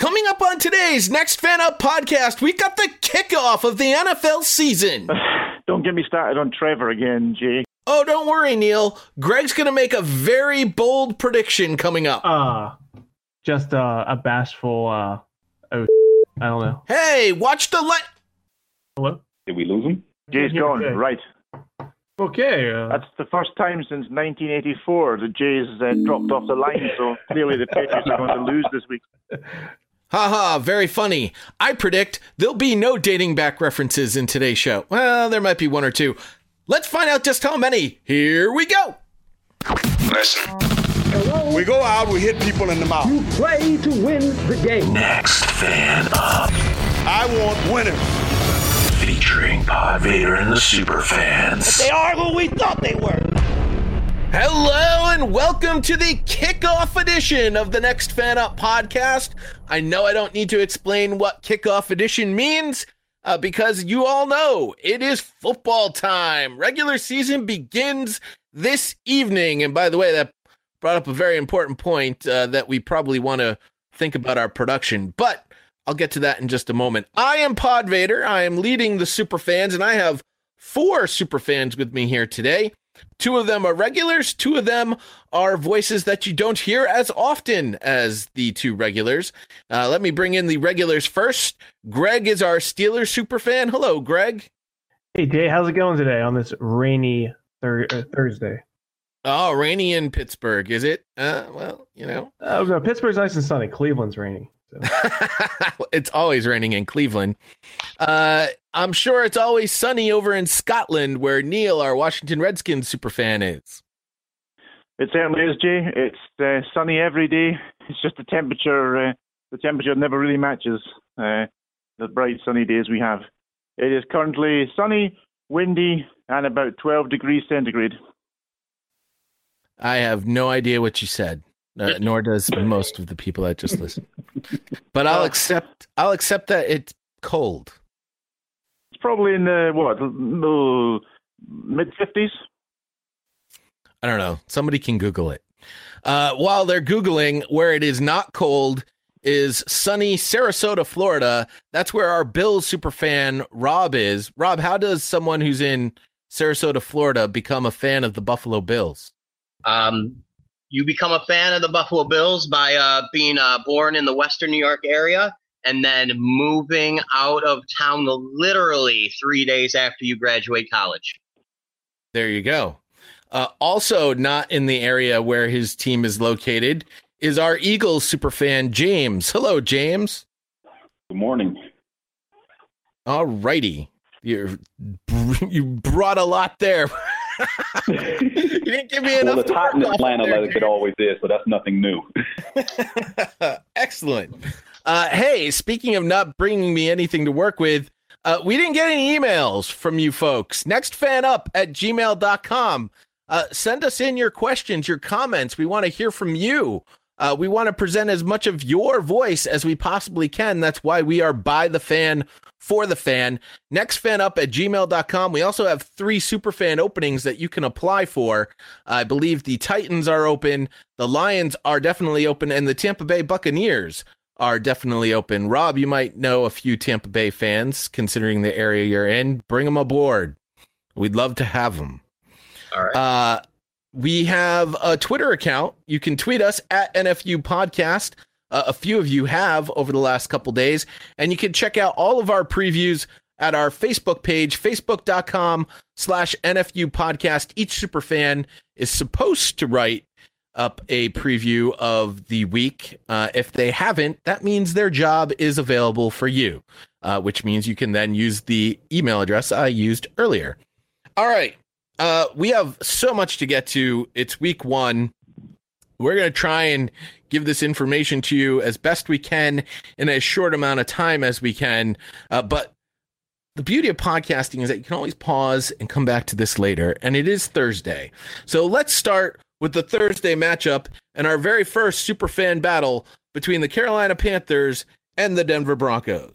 Coming up on today's Next Fan Up podcast, we got the kickoff of the NFL season. Don't get me started on Trevor again, Jay. Oh, don't worry, Neil. Greg's going to make a very bold prediction coming up. Just a bashful, I don't know. Hey, watch the light. Hello? Did we lose him? Jay's gone, okay. right. Okay. That's the first time since 1984 that Jay's dropped off the line, so clearly the Patriots are going to lose this week. Haha, very funny. I predict there'll be no dating back references in today's show. Well, there might be one or two. Let's find out just how many. Here we go. Listen. Hello? We go out, we hit people in the mouth. You play to win the game. Next Fan Up. I want winners. Featuring Pod Vader and the Super Fans. They are who we thought they were. Hello and welcome to the kickoff edition of the Next Fan Up podcast. I know I don't need to explain what kickoff edition means because you all know it is football time. Regular season begins this evening. And by the way, that brought up a very important point that we probably want to think about our production, but I'll get to that in just a moment. I am Pod Vader. I am leading the super fans, and I have 4 super fans with me here today. 2 of them are regulars. 2 of them are voices that you don't hear as often as the 2 regulars. Let me bring in the regulars first. Greg is our Steelers super fan. Hello, Greg. Hey, Jay, how's it going today on this rainy Thursday? Oh, rainy in Pittsburgh, is it? Well, you know. No, Pittsburgh's nice and sunny. Cleveland's rainy. So. It's always raining in Cleveland. I'm sure it's always sunny over in Scotland, where Neil, our Washington Redskins superfan, is. It certainly is, Jay. It's sunny every day. It's just the temperature never really matches the bright sunny days we have. It is currently sunny, windy, and about 12 degrees centigrade. I have no idea what you said. Nor does most of the people that just listen. But I'll accept that it's cold. It's probably in the mid-50s. I don't know. Somebody can Google it. While they're Googling, where it is not cold is sunny Sarasota, Florida. That's where our Bills superfan Rob is. Rob, how does someone who's in Sarasota, Florida become a fan of the Buffalo Bills? You become a fan of the Buffalo Bills by being born in the Western New York area and then moving out of town literally 3 days after you graduate college. There you go. Also not in the area where his team is located is our Eagles superfan, James. Hello, James. Good morning. All righty. You brought a lot there. You didn't give me enough. Well, it's hot in Atlanta like it always is, so that's nothing new. Excellent. Hey, speaking of not bringing me anything to work with, we didn't get any emails from you folks. Nextfanup@gmail.com. Send us in your questions, your comments. We want to hear from you. We want to present as much of your voice as we possibly can. That's why we are by the fan, for the fan. Nextfanup@gmail.com. We also have 3 superfan openings that you can apply for. I believe the Titans are open, the Lions are definitely open, and the Tampa Bay Buccaneers are definitely open. Rob, you might know a few Tampa Bay fans, considering the area you're in. Bring them aboard. We'd love to have them. All right. We have a Twitter account. You can tweet us at NFU Podcast. A few of you have over the last couple days. And you can check out all of our previews at our Facebook page, facebook.com/NFU Podcast. Each superfan is supposed to write up a preview of the week. If they haven't, that means their job is available for you, which means you can then use the email address I used earlier. All right. We have so much to get to. It's week 1. We're going to try and give this information to you as best we can in as short amount of time as we can. But the beauty of podcasting is that you can always pause and come back to this later. And it is Thursday. So let's start with the Thursday matchup and our very first superfan battle between the Carolina Panthers and the Denver Broncos.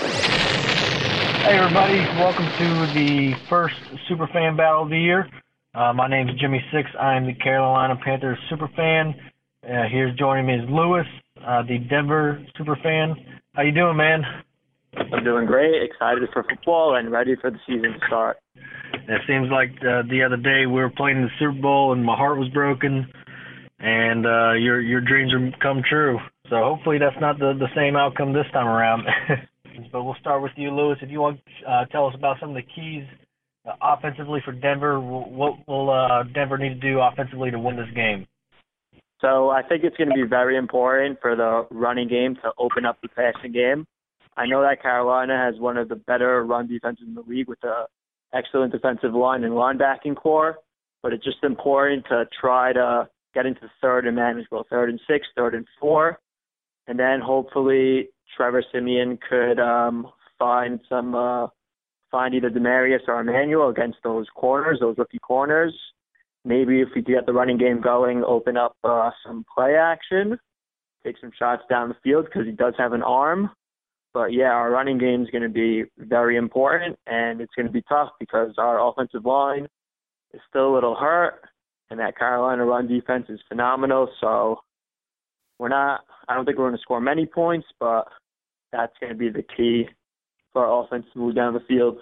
Hey everybody, welcome to the first Superfan Battle of the year. My name is Jimmy Six. I am the Carolina Panthers superfan. Here's joining me is Lewis, the Denver superfan. How you doing, man? I'm doing great, excited for football, and ready for the season to start. It seems like the other day we were playing in the Super Bowl and my heart was broken, and your dreams are come true. So hopefully that's not the same outcome this time around. But we'll start with you, Lewis. If you want to tell us about some of the keys offensively for Denver, what will Denver need to do offensively to win this game? So I think it's going to be very important for the running game to open up the passing game. I know that Carolina has one of the better run defenses in the league with an excellent defensive line and linebacking core, but it's just important to try to get into third and manageable, 3rd and 6, 3rd and 4, and then hopefully Trevor Siemian could find either Demarius or Emmanuel against those corners, those rookie corners. Maybe if we could get the running game going, open up some play action, take some shots down the field because he does have an arm. But, yeah, our running game is going to be very important, and it's going to be tough because our offensive line is still a little hurt, and that Carolina run defense is phenomenal. So I don't think we're going to score many points, but that's going to be the key for our offense to move down the field.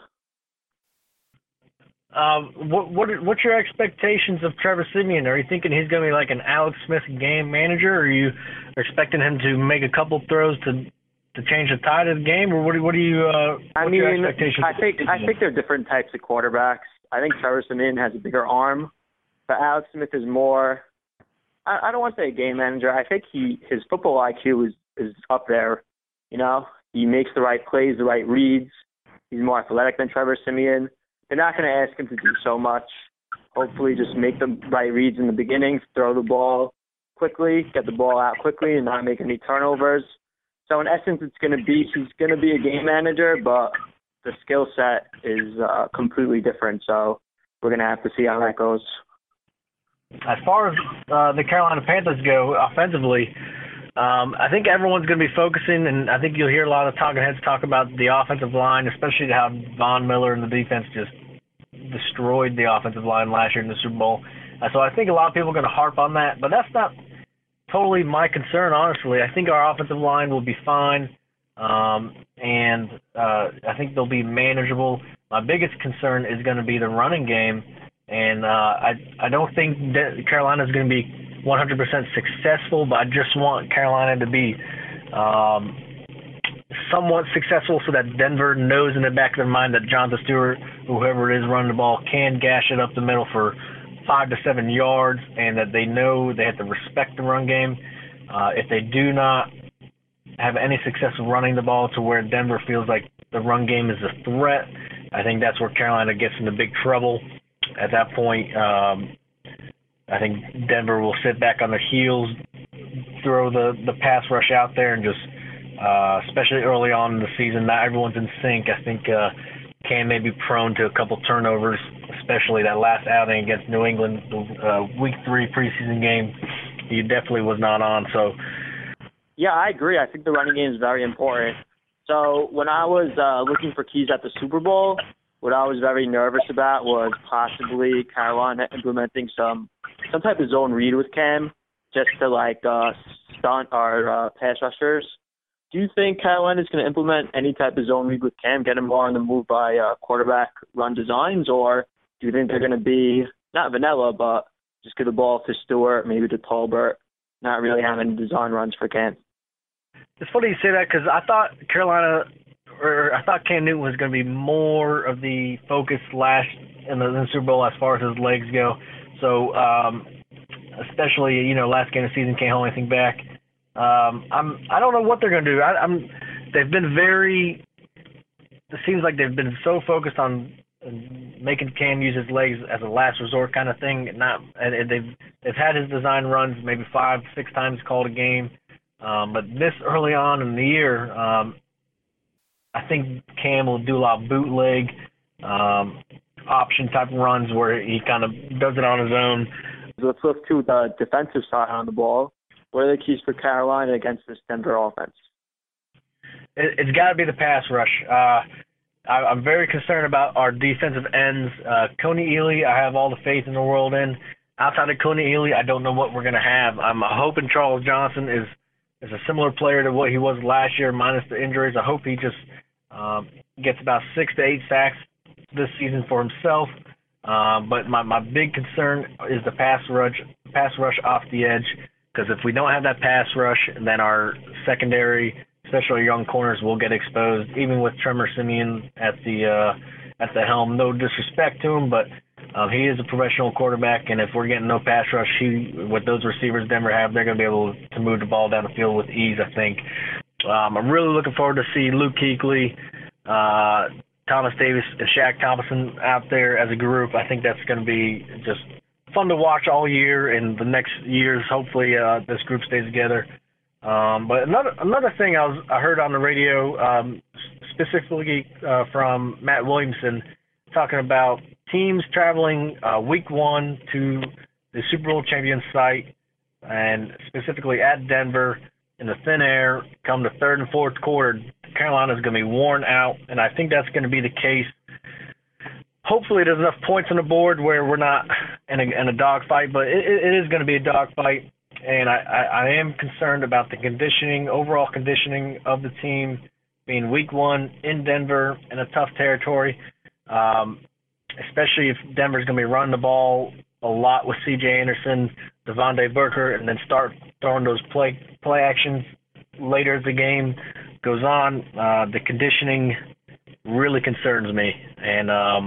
What's your expectations of Trevor Siemian? Are you thinking he's going to be like an Alex Smith game manager, or are you expecting him to make a couple throws to change the tide of the game, or what are you? What's your expectations? I think they're different types of quarterbacks. I think Trevor Siemian has a bigger arm, but Alex Smith is more. I don't want to say a game manager. I think his football IQ is up there. You know, he makes the right plays, the right reads. He's more athletic than Trevor Siemian. They're not going to ask him to do so much. Hopefully just make the right reads in the beginning, throw the ball quickly, get the ball out quickly, and not make any turnovers. So in essence, he's going to be a game manager, but the skill set is completely different. So we're going to have to see how that goes. As far as the Carolina Panthers go offensively, I think everyone's going to be focusing, and I think you'll hear a lot of talking heads talk about the offensive line, especially how Von Miller and the defense just destroyed the offensive line last year in the Super Bowl. So I think a lot of people are going to harp on that, but that's not totally my concern, honestly. I think our offensive line will be fine, and I think they'll be manageable. My biggest concern is going to be the running game, and I don't think that Carolina is going to be 100% successful, but I just want Carolina to be somewhat successful so that Denver knows in the back of their mind that Jonathan Stewart, whoever it is running the ball, can gash it up the middle for 5 to 7 yards, and that they know they have to respect the run game. If they do not have any success running the ball to where Denver feels like the run game is a threat, I think that's where Carolina gets into big trouble. At that point, I think Denver will sit back on their heels, throw the pass rush out there, and just, especially early on in the season, not everyone's in sync. I think Cam may be prone to a couple turnovers, especially that last outing against New England, Week 3 preseason game. He definitely was not on. So, yeah, I agree. I think the running game is very important. So when I was looking for keys at the Super Bowl, what I was very nervous about was possibly Carolina implementing some type of zone read with Cam, just to stunt our pass rushers. Do you think Carolina is going to implement any type of zone read with Cam, get him more on the move by quarterback run designs, or do you think they're going to be not vanilla, but just give the ball to Stewart, maybe to Tolbert, not really having design runs for Cam? It's funny you say that because I thought Cam Newton was going to be more of the focus in the Super Bowl as far as his legs go. So, especially, last game of the season, can't hold anything back. I don't know what they're going to do. They've been it seems like they've been so focused on making Cam use his legs as a last resort kind of thing. And they've had his design runs maybe 5-6 times called a game. But this early on in the year, I think Cam will do a lot of bootleg, option type runs where he kind of does it on his own. Let's look to the defensive side on the ball. What are the keys for Carolina against this Denver offense? It's got to be the pass rush. I'm very concerned about our defensive ends. Coney Ealy, I have all the faith in the world in. Outside of Coney Ealy, I don't know what we're going to have. I'm hoping Charles Johnson is a similar player to what he was last year, minus the injuries. I hope he just gets about 6 to 8 sacks this season for himself. But my big concern is the pass rush off the edge, because if we don't have that pass rush, then our secondary, especially young corners, will get exposed. Even with Trevor Siemian at the helm, no disrespect to him, but he is a professional quarterback, and if we're getting no pass rush, with those receivers Denver have, they're going to be able to move the ball down the field with ease, I think. I'm really looking forward to see Luke Kuechly, Thomas Davis, and Shaq Thompson out there as a group. I think that's going to be just fun to watch all year, and the next years, hopefully, this group stays together. But another thing I heard on the radio, specifically from Matt Williamson, talking about teams traveling week 1 to the Super Bowl champion site, and specifically at Denver in the thin air, come the third and fourth quarter, Carolina is going to be worn out, and I think that's going to be the case. Hopefully there's enough points on the board where we're not in a dogfight, but it is going to be a dogfight, and I am concerned about the overall conditioning of the team being week 1 in Denver in a tough territory, especially if Denver's going to be running the ball a lot with C.J. Anderson, Devontae Booker, and then start throwing those play actions later as the game goes on. The conditioning really concerns me, and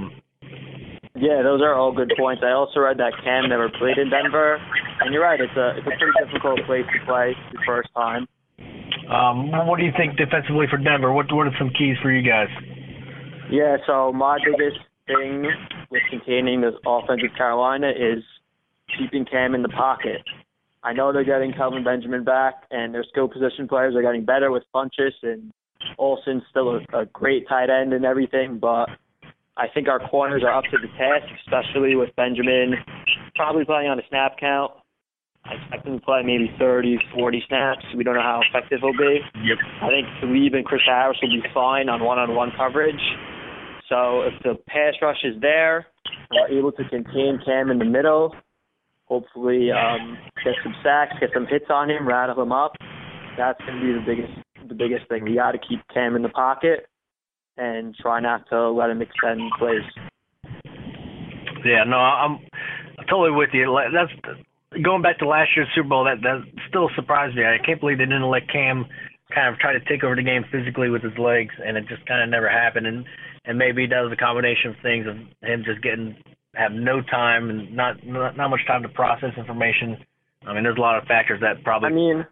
yeah, those are all good points. I also read that Cam never played in Denver, and you're right. It's a pretty difficult place to play the first time. What do you think defensively for Denver? What are some keys for you guys? Yeah, so my biggest thing with containing this offensive Carolina is keeping Cam in the pocket. I know they're getting Kelvin Benjamin back, and their skill position players are getting better with Funchess, and Olsen's still a great tight end and everything, but I think our corners are up to the task, especially with Benjamin probably playing on a snap count. I expect him to play maybe 30, 40 snaps. We don't know how effective he'll be. Yep. I think Talib and Chris Harris will be fine on one-on-one coverage. So if the pass rush is there, we're able to contain Cam in the middle, hopefully get some sacks, get some hits on him, rattle him up. That's going to be the biggest thing. We got to keep Cam in the pocket and try not to let him extend plays. Yeah, no, I'm totally with you. That's going back to last year's Super Bowl. That still surprised me. I can't believe they didn't let Cam kind of try to take over the game physically with his legs, and it just kind of never happened. And maybe that was a combination of things, of him just have no time and not much time to process information. I mean, there's a lot of factors that probably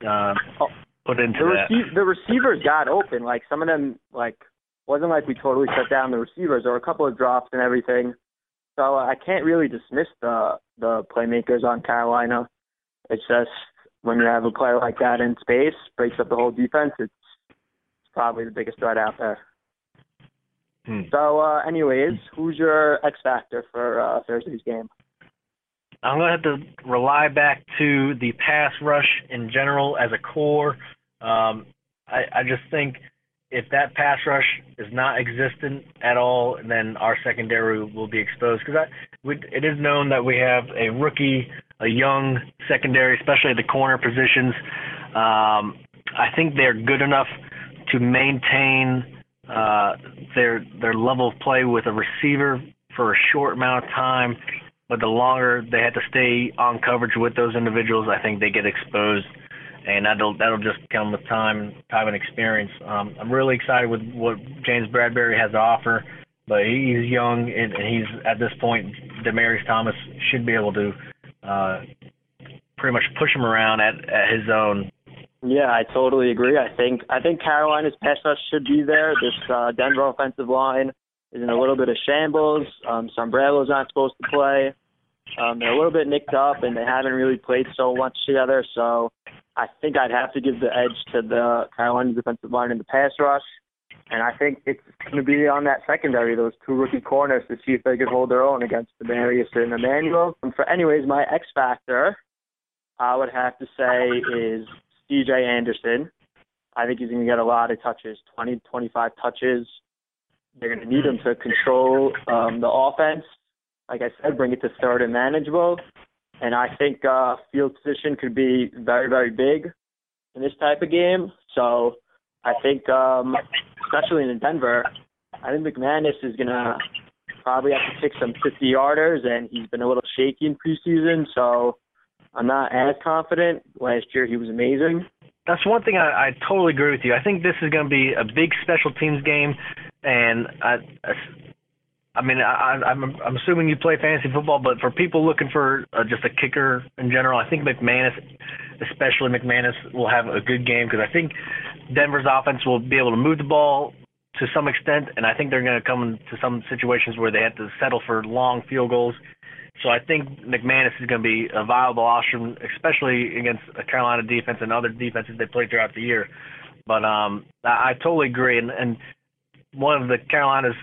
put into that. The receivers got open. Like, some of them, wasn't like we totally shut down the receivers. There were a couple of drops and everything. So I can't really dismiss the playmakers on Carolina. It's just when you have a player like that in space, breaks up the whole defense, it's probably the biggest threat out there. So, anyways, who's your X factor for Thursday's game? I'm going to have to rely back to the pass rush in general as a core. I just think if that pass rush is not existent at all, then our secondary will be exposed. Because it is known that we have a young secondary, especially at the corner positions. I think they're good enough to maintain their level of play with a receiver for a short amount of time, but the longer they have to stay on coverage with those individuals, I think they get exposed, and that'll just come with time and experience. I'm really excited with what James Bradbury has to offer, but he's young, and he's at this point, Demaryius Thomas should be able to pretty much push him around at his own. Yeah, I totally agree. I think Carolina's pass rush should be there. This Denver offensive line is in a little bit of shambles. Sombrero's not supposed to play. They're a little bit nicked up, and they haven't really played so much together. So I think I'd have to give the edge to the Carolina defensive line in the pass rush. And I think it's going to be on that secondary, those two rookie corners, to see if they can hold their own against Demaryius and Emmanuel. Anyways, my X factor, I would have to say, is C.J. Anderson. I think he's going to get a lot of touches, 20, 25 touches. They're going to need him to control the offense. Like I said, bring it to third and manageable. And I think field position could be very, very big in this type of game. So I think, especially in Denver, I think McManus is going to probably have to kick some 50-yarders, and he's been a little shaky in preseason, so I'm not as confident. Last year he was amazing. That's one thing I totally agree with you. I think this is going to be a big special teams game, and I'm assuming you play fantasy football, but for people looking for just a kicker in general, I think McManus, especially McManus, will have a good game because I think Denver's offense will be able to move the ball to some extent, and I think they're going to come into some situations where they have to settle for long field goals. So I think McManus is going to be a viable option, especially against a Carolina defense and other defenses they play throughout the year. But I totally agree. And one of the Carolina's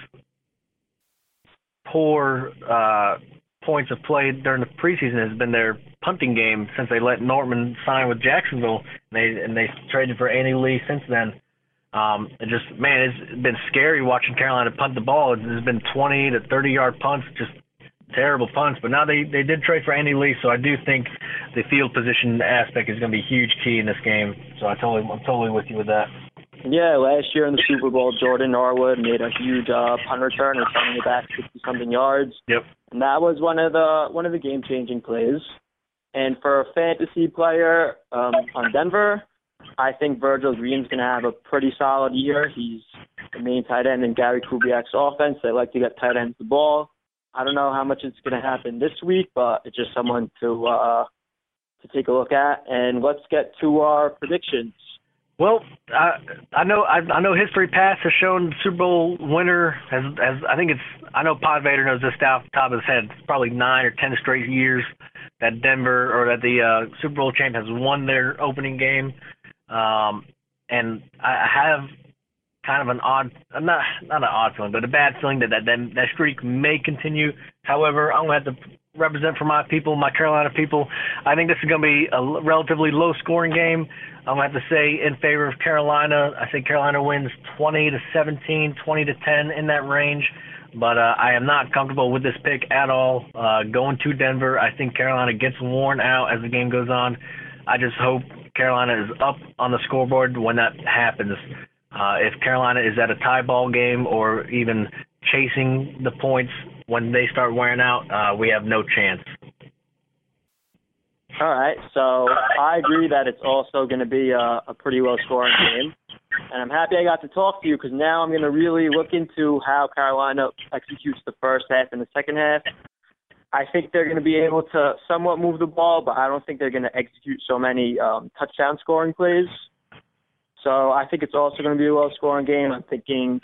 poor points of play during the preseason has been their punting game since they let Nortman sign with Jacksonville, and they traded for Andy Lee since then. It's been scary watching Carolina punt the ball. There's been 20 to 30-yard punts, just terrible punts. But now they did trade for Andy Lee, so I do think the field position aspect is going to be a huge key in this game. So I'm totally with you with that. Yeah, last year in the Super Bowl, Jordan Norwood made a huge punt return, returning it back 60-something yards. Yep. And that was one of the game-changing plays. And for a fantasy player on Denver, I think Virgil Green's going to have a pretty solid year. He's the main tight end in Gary Kubiak's offense. They like to get tight ends the ball. I don't know how much it's going to happen this week, but it's just someone to take a look at. And let's get to our predictions. Well, I know history past has shown the Super Bowl winner has I know Pod Vader knows this off the top of his head. It's probably 9 or 10 straight years that Denver or that the Super Bowl champ has won their opening game. And I have kind of an odd, not an odd feeling, but a bad feeling that streak may continue. However, I'm going to have to represent for my people, my Carolina people. I think this is going to be a relatively low-scoring game. I'm going to have to say in favor of Carolina. I think Carolina wins 20-17, 20-10 in that range. But I am not comfortable with this pick at all. Going to Denver, I think Carolina gets worn out as the game goes on. I just hope Carolina is up on the scoreboard when that happens. If Carolina is at a tie ball game or even chasing the points when they start wearing out, we have no chance. All right, so I agree that it's also going to be a pretty low-scoring game. And I'm happy I got to talk to you because now I'm going to really look into how Carolina executes the first half and the second half. I think they're going to be able to somewhat move the ball, but I don't think they're going to execute so many touchdown scoring plays. So I think it's also going to be a low-scoring game. I'm thinking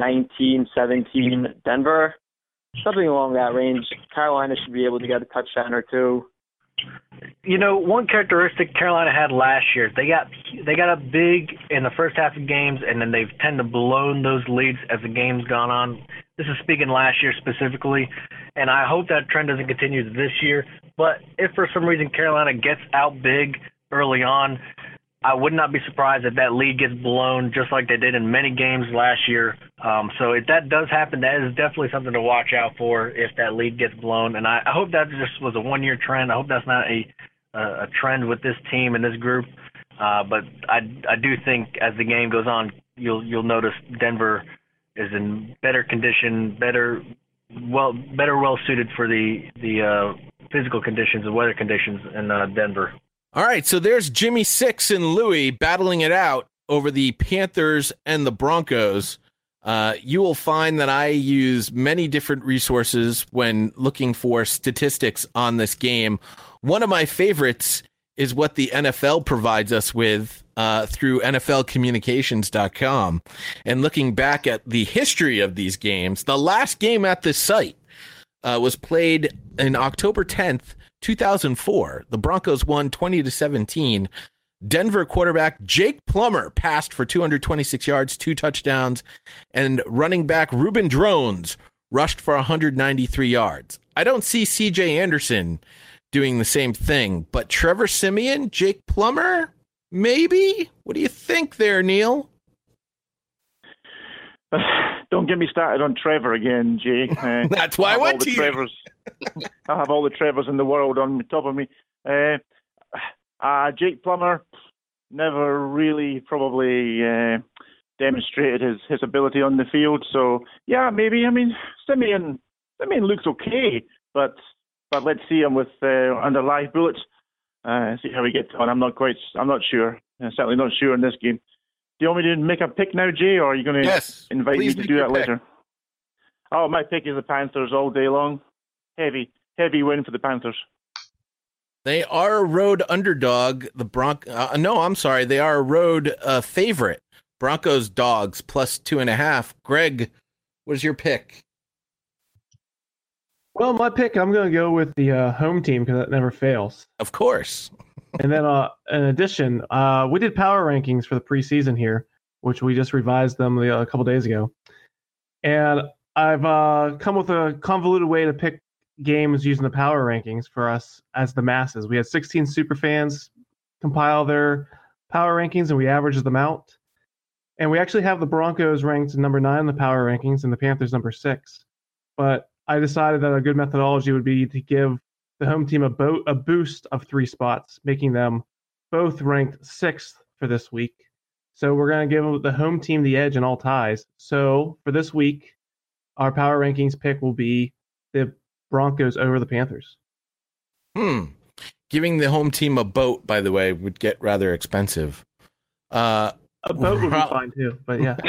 19-17 Denver, something along that range. Carolina should be able to get a touchdown or two. You know, one characteristic Carolina had last year, they got up big in the first half of games, and then they've tend to blown those leads as the game's gone on. This is speaking last year specifically, and I hope that trend doesn't continue this year. But if for some reason Carolina gets out big early on, I would not be surprised if that lead gets blown just like they did in many games last year. So if that does happen, that is definitely something to watch out for if that lead gets blown. And I hope that just was a one-year trend. I hope that's not a trend with this team and this group. But I do think as the game goes on, you'll notice Denver is in better condition, well suited for the physical conditions and weather conditions in Denver. All right, so there's Jimmy Six and Louie battling it out over the Panthers and the Broncos. You will find that I use many different resources when looking for statistics on this game. One of my favorites is what the NFL provides us with through NFLcommunications.com. And looking back at the history of these games, the last game at this site was played in October 10th, 2004. The Broncos won 20-17. Denver quarterback Jake Plummer passed for 226 yards, 2 touchdowns, and running back Reuben Drones rushed for 193 yards. I don't see CJ Anderson doing the same thing, but Trevor Siemian, Jake Plummer, maybe? What do you think there, Neil? Don't get me started on Trevor again, Jay. That's why I went to you. I'll have all the Trevors in the world on top of me. Jake Plummer never really probably demonstrated his ability on the field. So, yeah, maybe. I mean, Simeon looks okay, but let's see him with under live bullets. See how we get on. I'm not sure. I'm certainly not sure in this game. Do you want me to make a pick now, Jay, or are you going to invite me to do that later? Oh, my pick is the Panthers all day long. Heavy win for the Panthers. They are a road underdog. They are a road favorite. Broncos dogs plus 2.5. Greg, what is your pick? Well, my pick, I'm going to go with the home team because that never fails. Of course. And then, in addition, we did power rankings for the preseason here, which we just revised them a couple days ago. And I've come with a convoluted way to pick games using the power rankings for us as the masses. We had 16 super fans compile their power rankings, and we averaged them out. And we actually have the Broncos ranked number 9 in the power rankings and the Panthers number 6. But I decided that a good methodology would be to give the home team a boost of 3 spots, making them both ranked 6th for this week. So we're going to give the home team the edge in all ties. So for this week, our power rankings pick will be the Broncos over the Panthers. Giving the home team a boat, by the way, would get rather expensive. A boat would be fine too, but yeah.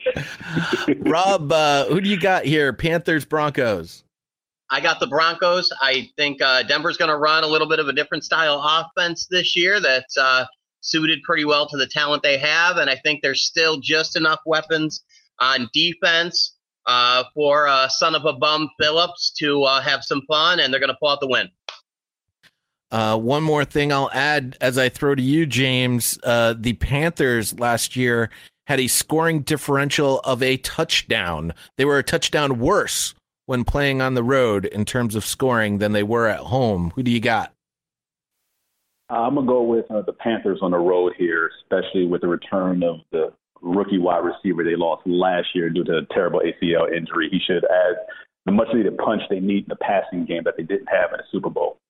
Rob, who do you got here? Panthers, Broncos. I got the Broncos. I think Denver's going to run a little bit of a different style offense this year that's suited pretty well to the talent they have, and I think there's still just enough weapons on defense for son of a bum Phillips to have some fun, and they're going to pull out the win. One more thing I'll add as I throw to you, James. The Panthers last year had a scoring differential of a touchdown. They were a touchdown worse when playing on the road in terms of scoring than they were at home. Who do you got? I'm going to go with the Panthers on the road here, especially with the return of the rookie wide receiver they lost last year due to a terrible ACL injury. He should add the much-needed punch they need in the passing game that they didn't have in the Super Bowl.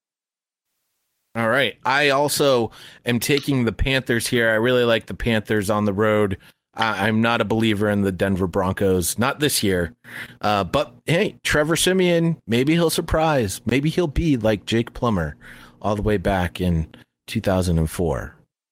All right. I also am taking the Panthers here. I really like the Panthers on the road. I'm not a believer in the Denver Broncos, not this year. But, hey, Trevor Simeon, maybe he'll surprise. Maybe he'll be like Jake Plummer all the way back in 2004.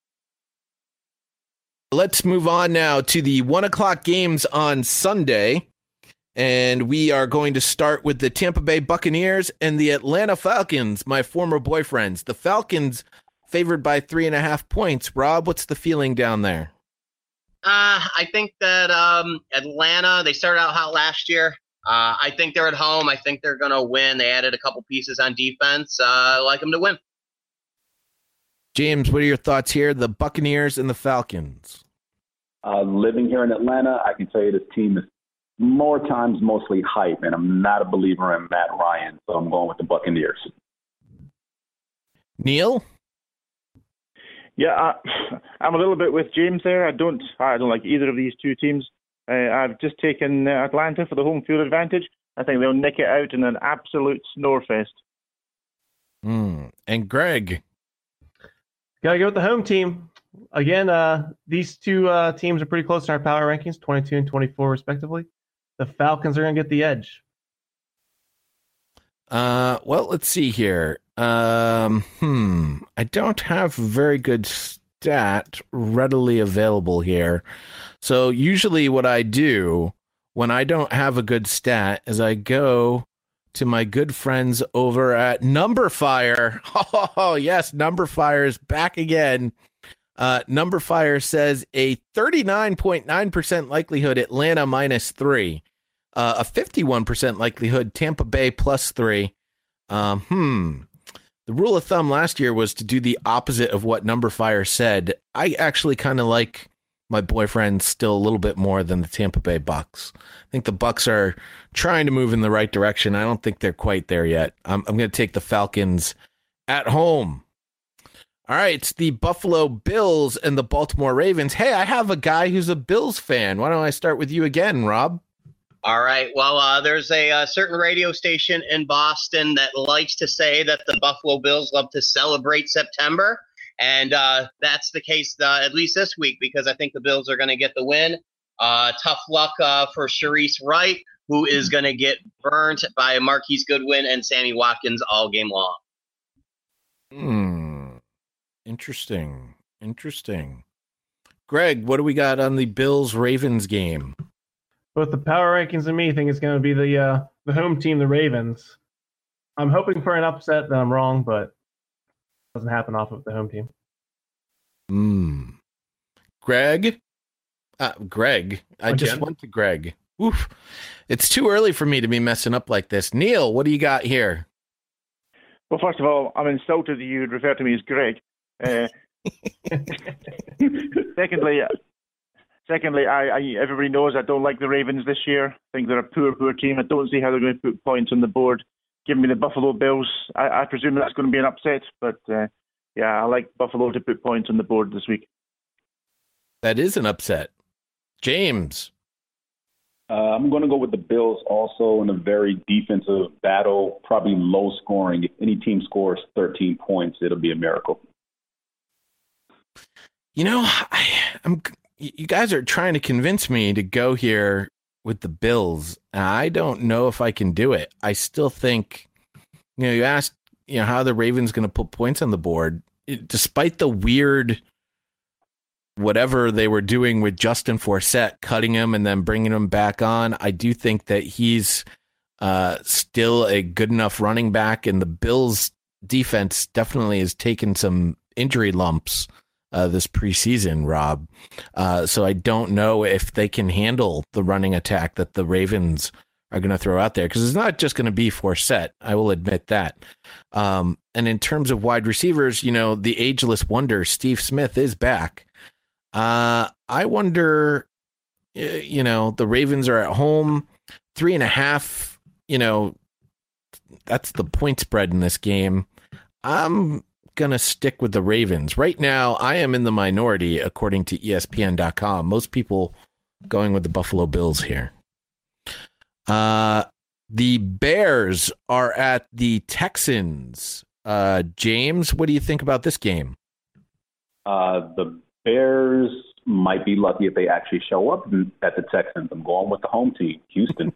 Let's move on now to the 1 o'clock games on Sunday. And we are going to start with the Tampa Bay Buccaneers and the Atlanta Falcons, my former boyfriends. The Falcons favored by 3.5 points. Rob, what's the feeling down there? I think that Atlanta, they started out hot last year. I think they're at home. I think they're going to win. They added a couple pieces on defense. I like them to win. James, what are your thoughts here? The Buccaneers and the Falcons. Living here in Atlanta, I can tell you this team is more times mostly hype, and I'm not a believer in Matt Ryan, so I'm going with the Buccaneers. Neil? Yeah, I'm a little bit with James there. I don't like either of these two teams. I've just taken Atlanta for the home field advantage. I think they'll nick it out in an absolute snorefest. And Greg? Gotta go with the home team. Again, these two teams are pretty close in our power rankings, 22 and 24 respectively. The Falcons are going to get the edge. Well, let's see here. I don't have a very good stat readily available here. So usually what I do when I don't have a good stat is I go to my good friends over at Numberfire. Oh, yes, Numberfire is back again. Numberfire says a 39.9% likelihood Atlanta -3, a 51% likelihood Tampa Bay +3. The rule of thumb last year was to do the opposite of what Numberfire said. I actually kind of like my boyfriend still a little bit more than the Tampa Bay Bucks. I think the Bucks are trying to move in the right direction. I don't think they're quite there yet. I'm going to take the Falcons at home. All right, it's the Buffalo Bills and the Baltimore Ravens. Hey, I have a guy who's a Bills fan. Why don't I start with you again, Rob? All right. Well, there's a certain radio station in Boston that likes to say that the Buffalo Bills love to celebrate September. And that's the case at least this week, because I think the Bills are going to get the win. Tough luck for Sharice Wright, who is going to get burnt by Marquise Goodwin and Sammy Watkins all game long. Interesting. Greg, what do we got on the Bills-Ravens game? Both the power rankings and me think it's going to be the home team, the Ravens. I'm hoping for an upset, that I'm wrong, but it doesn't happen off of the home team. Greg? I just went to Greg. Oof. It's too early for me to be messing up like this. Neil, what do you got here? Well, first of all, I'm insulted that you'd refer to me as Greg. Secondly, everybody knows I don't like the Ravens this year. I think they're a poor team. I don't see how they're going to put points on the board. Give me the Buffalo Bills. I presume that's going to be an upset, but I like Buffalo to put points on the board this week. That is an upset. James. I'm going to go with the Bills also in a very defensive battle, probably low scoring. If any team scores 13 points, it'll be a miracle. You know, you guys are trying to convince me to go here with the Bills. I don't know if I can do it. I still think, you asked, how the Ravens going to put points on the board, despite the weird whatever they were doing with Justin Forsett, cutting him and then bringing him back on. I do think that he's still a good enough running back, and the Bills defense definitely has taken some injury lumps this preseason, Rob. So I don't know if they can handle the running attack that the Ravens are going to throw out there, because it's not just going to be Forsett. I will admit that. And in terms of wide receivers, the ageless wonder, Steve Smith, is back. I wonder, the Ravens are at home, 3.5, that's the point spread in this game. I'm going to stick with the Ravens. Right now, I am in the minority, according to ESPN.com. Most people going with the Buffalo Bills here. The Bears are at the Texans. James, what do you think about this game? The Bears might be lucky if they actually show up at the Texans. I'm going with the home team, Houston.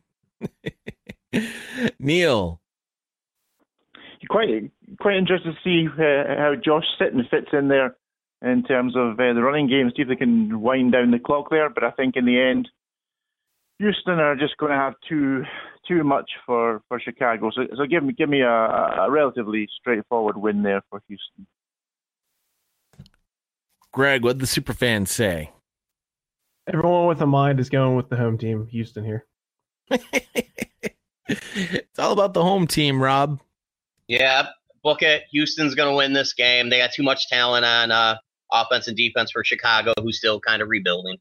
Neil. Quite interested to see how Josh Sitton fits in there in terms of the running game, see if they can wind down the clock there. But I think in the end, Houston are just going to have too much for Chicago. So give me a relatively straightforward win there for Houston. Greg, what did the superfans say? Everyone with a mind is going with the home team, Houston here. It's all about the home team, Rob. Yeah, book it. Houston's going to win this game. They got too much talent on offense and defense for Chicago, who's still kind of rebuilding.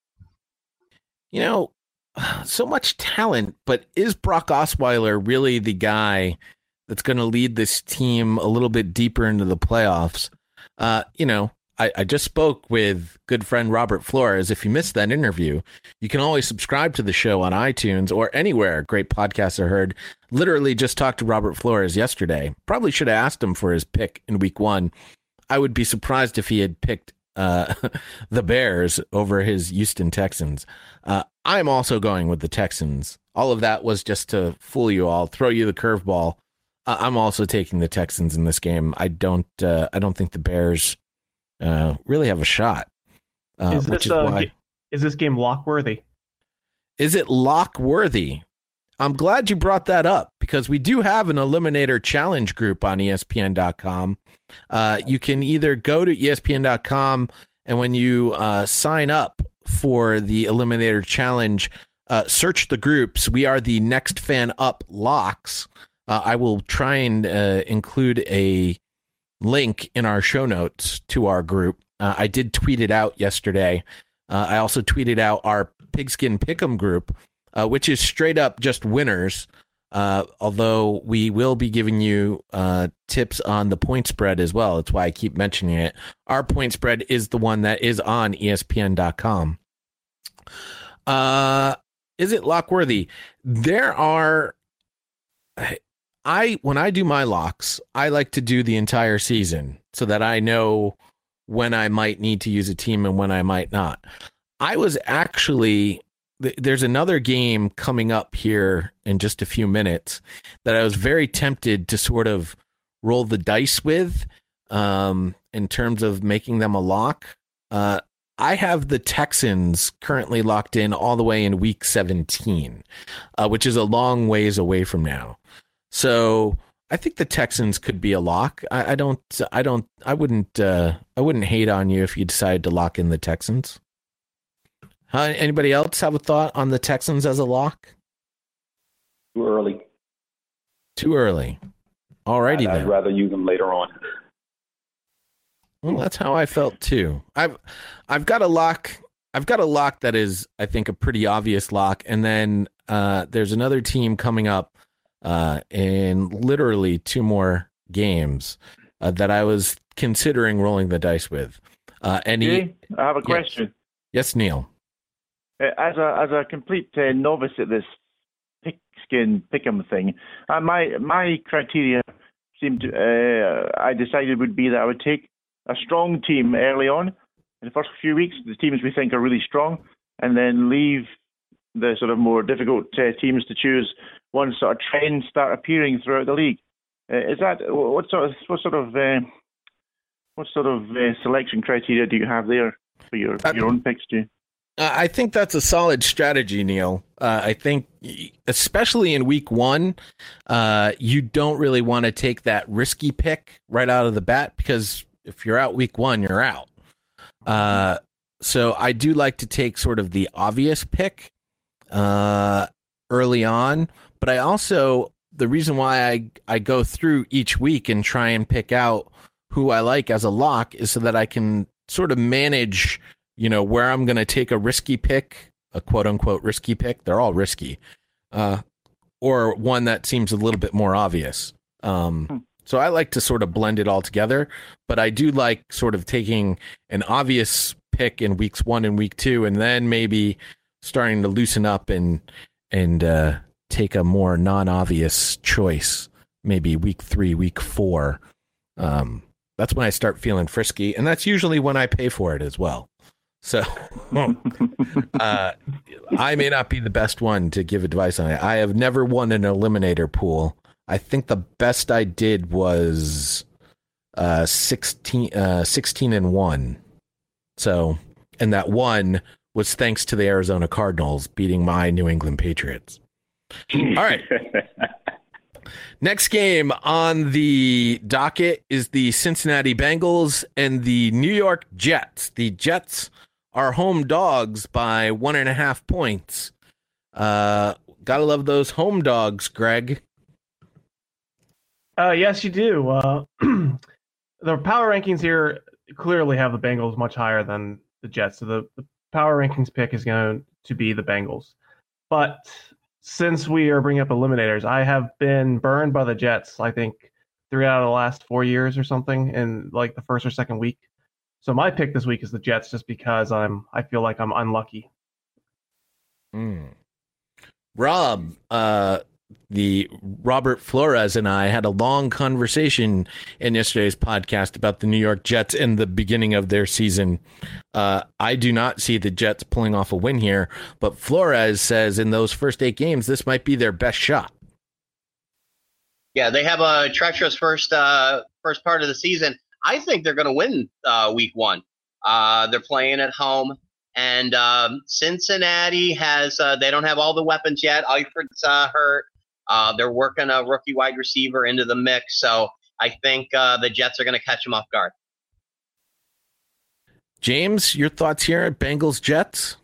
So much talent, but is Brock Osweiler really the guy that's going to lead this team a little bit deeper into the playoffs? I just spoke with good friend Robert Flores. If you missed that interview, you can always subscribe to the show on iTunes or anywhere great podcasts are heard. Literally just talked to Robert Flores yesterday. Probably should have asked him for his pick in week 1. I would be surprised if he had picked the Bears over his Houston Texans. I'm also going with the Texans. All of that was just to fool you all, throw you the curveball. I'm also taking the Texans in this game. I don't think the Bears really have a shot. Is this game lock-worthy? Is it lock-worthy? I'm glad you brought that up, because we do have an Eliminator Challenge group on ESPN.com. You can either go to ESPN.com, and when you sign up for the Eliminator Challenge, search the groups. We are the Next Fan Up Locks. I will try and include a link in our show notes to our group. I did tweet it out yesterday. I also tweeted out our Pigskin Pick'em group, which is straight up just winners. Although we will be giving you tips on the point spread as well. That's why I keep mentioning it. Our point spread is the one that is on ESPN.com. is it lock worthy? There are. When I do my locks, I like to do the entire season so that I know when I might need to use a team and when I might not. I was actually, there's another game coming up here in just a few minutes that I was very tempted to sort of roll the dice with in terms of making them a lock. I have the Texans currently locked in all the way in week 17, which is a long ways away from now. So I think the Texans could be a lock. I wouldn't hate on you if you decided to lock in the Texans. Anybody else have a thought on the Texans as a lock? Too early. Too early. Alrighty then. I'd rather use them later on. Well, that's how I felt too. I've got a lock. I've got a lock that is, I think, a pretty obvious lock, and then there's another team coming up in literally 2 more games that I was considering rolling the dice with. I have a question. Yes, Neil. As a complete novice at this pick'em thing, my criteria seemed to I decided would be that I would take a strong team early on in the first few weeks, the teams we think are really strong, and then leave the sort of more difficult teams to choose once sort of trends start appearing throughout the league. Is that what sort of selection criteria do you have there for your own picks, Stu? I think that's a solid strategy, Neil. I think, especially in week 1, you don't really want to take that risky pick right out of the bat, because if you're out week 1, you're out. So I do like to take sort of the obvious pick early on, but I also, the reason why I go through each week and try and pick out who I like as a lock is so that I can sort of manage, where I'm going to take a risky pick, a quote unquote risky pick. They're all risky, or one that seems a little bit more obvious. So I like to sort of blend it all together, but I do like sort of taking an obvious pick in weeks 1 and week 2, and then maybe starting to loosen up and take a more non-obvious choice, maybe week 3, week 4. That's when I start feeling frisky, and that's usually when I pay for it as well. So I may not be the best one to give advice on it. I have never won an eliminator pool. I think the best I did was 16-1. So, and that one was thanks to the Arizona Cardinals beating my New England Patriots. All right. Next game on the docket is the Cincinnati Bengals and the New York Jets. The Jets are home dogs by 1.5 points. Gotta love those home dogs, Greg. Yes, you do. The power rankings here clearly have the Bengals much higher than the Jets. So the power rankings pick is going to be the Bengals. But since we are bringing up eliminators, I have been burned by the Jets, I think, 3 out of the last 4 years or something in like the first or second week. So my pick this week is the Jets just because I feel like I'm unlucky. Rob, the Robert Flores and I had a long conversation in yesterday's podcast about the New York Jets and the beginning of their season. I do not see the Jets pulling off a win here, but Flores says in those first 8 games, this might be their best shot. Yeah, they have a treacherous first part of the season. I think they're going to win week 1. They're playing at home. And Cincinnati has they don't have all the weapons yet. Eifrid's hurt. They're working a rookie wide receiver into the mix. So I think the Jets are going to catch him off guard. James, your thoughts here at Bengals Jets?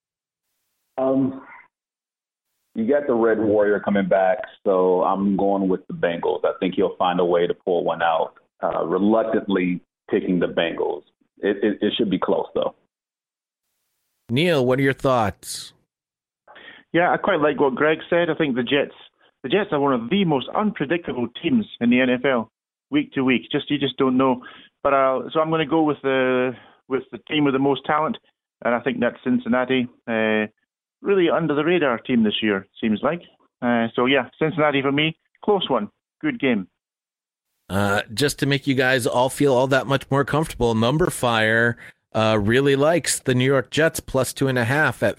You got the Red Warrior coming back, so I'm going with the Bengals. I think he'll find a way to pull one out. Reluctantly picking the Bengals. It should be close, though. Neil, what are your thoughts? Yeah, I quite like what Greg said. I think the Jets are one of the most unpredictable teams in the NFL, week to week. You just don't know. But so I'm going to go with the team with the most talent, and I think that's Cincinnati. really under the radar team this year, seems like. So yeah, Cincinnati for me, close one, good game. Just to make you guys all feel all that much more comfortable, Number Fire really likes the New York Jets plus 2.5 at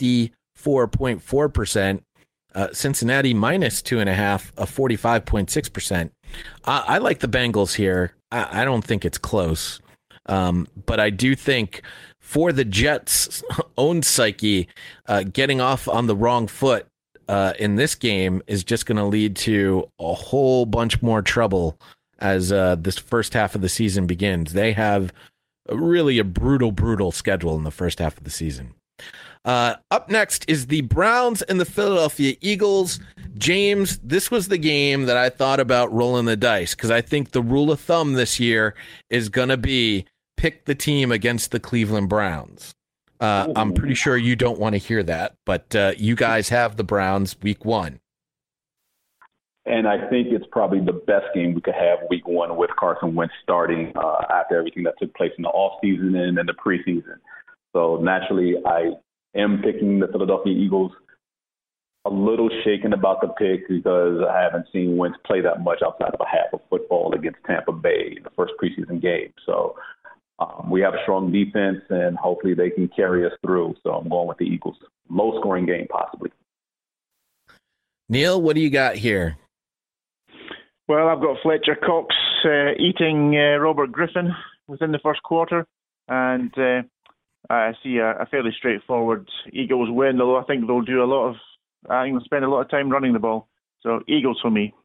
54.4%. Cincinnati minus 2.5, 45.6%. I like the Bengals here. I don't think it's close. But I do think for the Jets' own psyche, getting off on the wrong foot in this game is just going to lead to a whole bunch more trouble as this first half of the season begins. They have really a brutal schedule in the first half of the season. Up next is the Browns and the Philadelphia Eagles. James, this was the game that I thought about rolling the dice because I think the rule of thumb this year is going to be pick the team against the Cleveland Browns. I'm pretty sure you don't want to hear that, but you guys have the Browns week 1. And I think it's probably the best game we could have week 1 with Carson Wentz starting after everything that took place in the offseason and in the preseason. So naturally, I am picking the Philadelphia Eagles. A little shaken about the pick because I haven't seen Wentz play that much outside of a half of football against Tampa Bay in the first preseason game. So we have a strong defense, and hopefully they can carry us through. So I'm going with the Eagles. Low-scoring game, possibly. Neil, what do you got here? Well, I've got Fletcher Cox eating Robert Griffin within the first quarter, and I see a fairly straightforward Eagles win, although I think they'll do I think they'll spend a lot of time running the ball. So Eagles for me.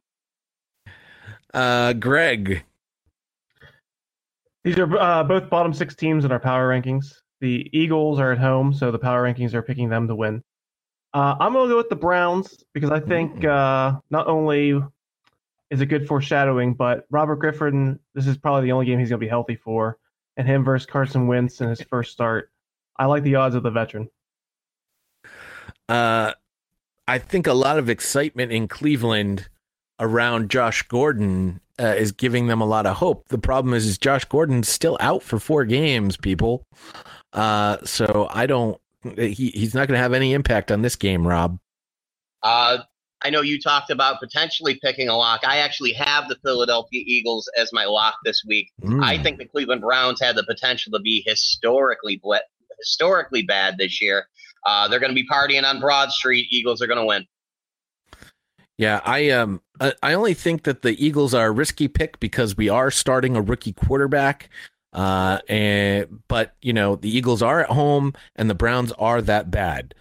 Greg. These are both bottom 6 teams in our power rankings. The Eagles are at home, so the power rankings are picking them to win. I'm going to go with the Browns because I think not only is it good foreshadowing, but Robert Griffin, this is probably the only game he's going to be healthy for. And him versus Carson Wentz in his first start. I like the odds of the veteran. I think a lot of excitement in Cleveland around Josh Gordon is giving them a lot of hope. The problem is Josh Gordon's still out for 4 games, people. So he's not going to have any impact on this game, Rob. I know you talked about potentially picking a lock. I actually have the Philadelphia Eagles as my lock this week. I think the Cleveland Browns have the potential to be historically bad this year. They're going to be partying on Broad Street. Eagles are going to win. Yeah, I only think that the Eagles are a risky pick because we are starting a rookie quarterback. But you know, the Eagles are at home and the Browns are that bad.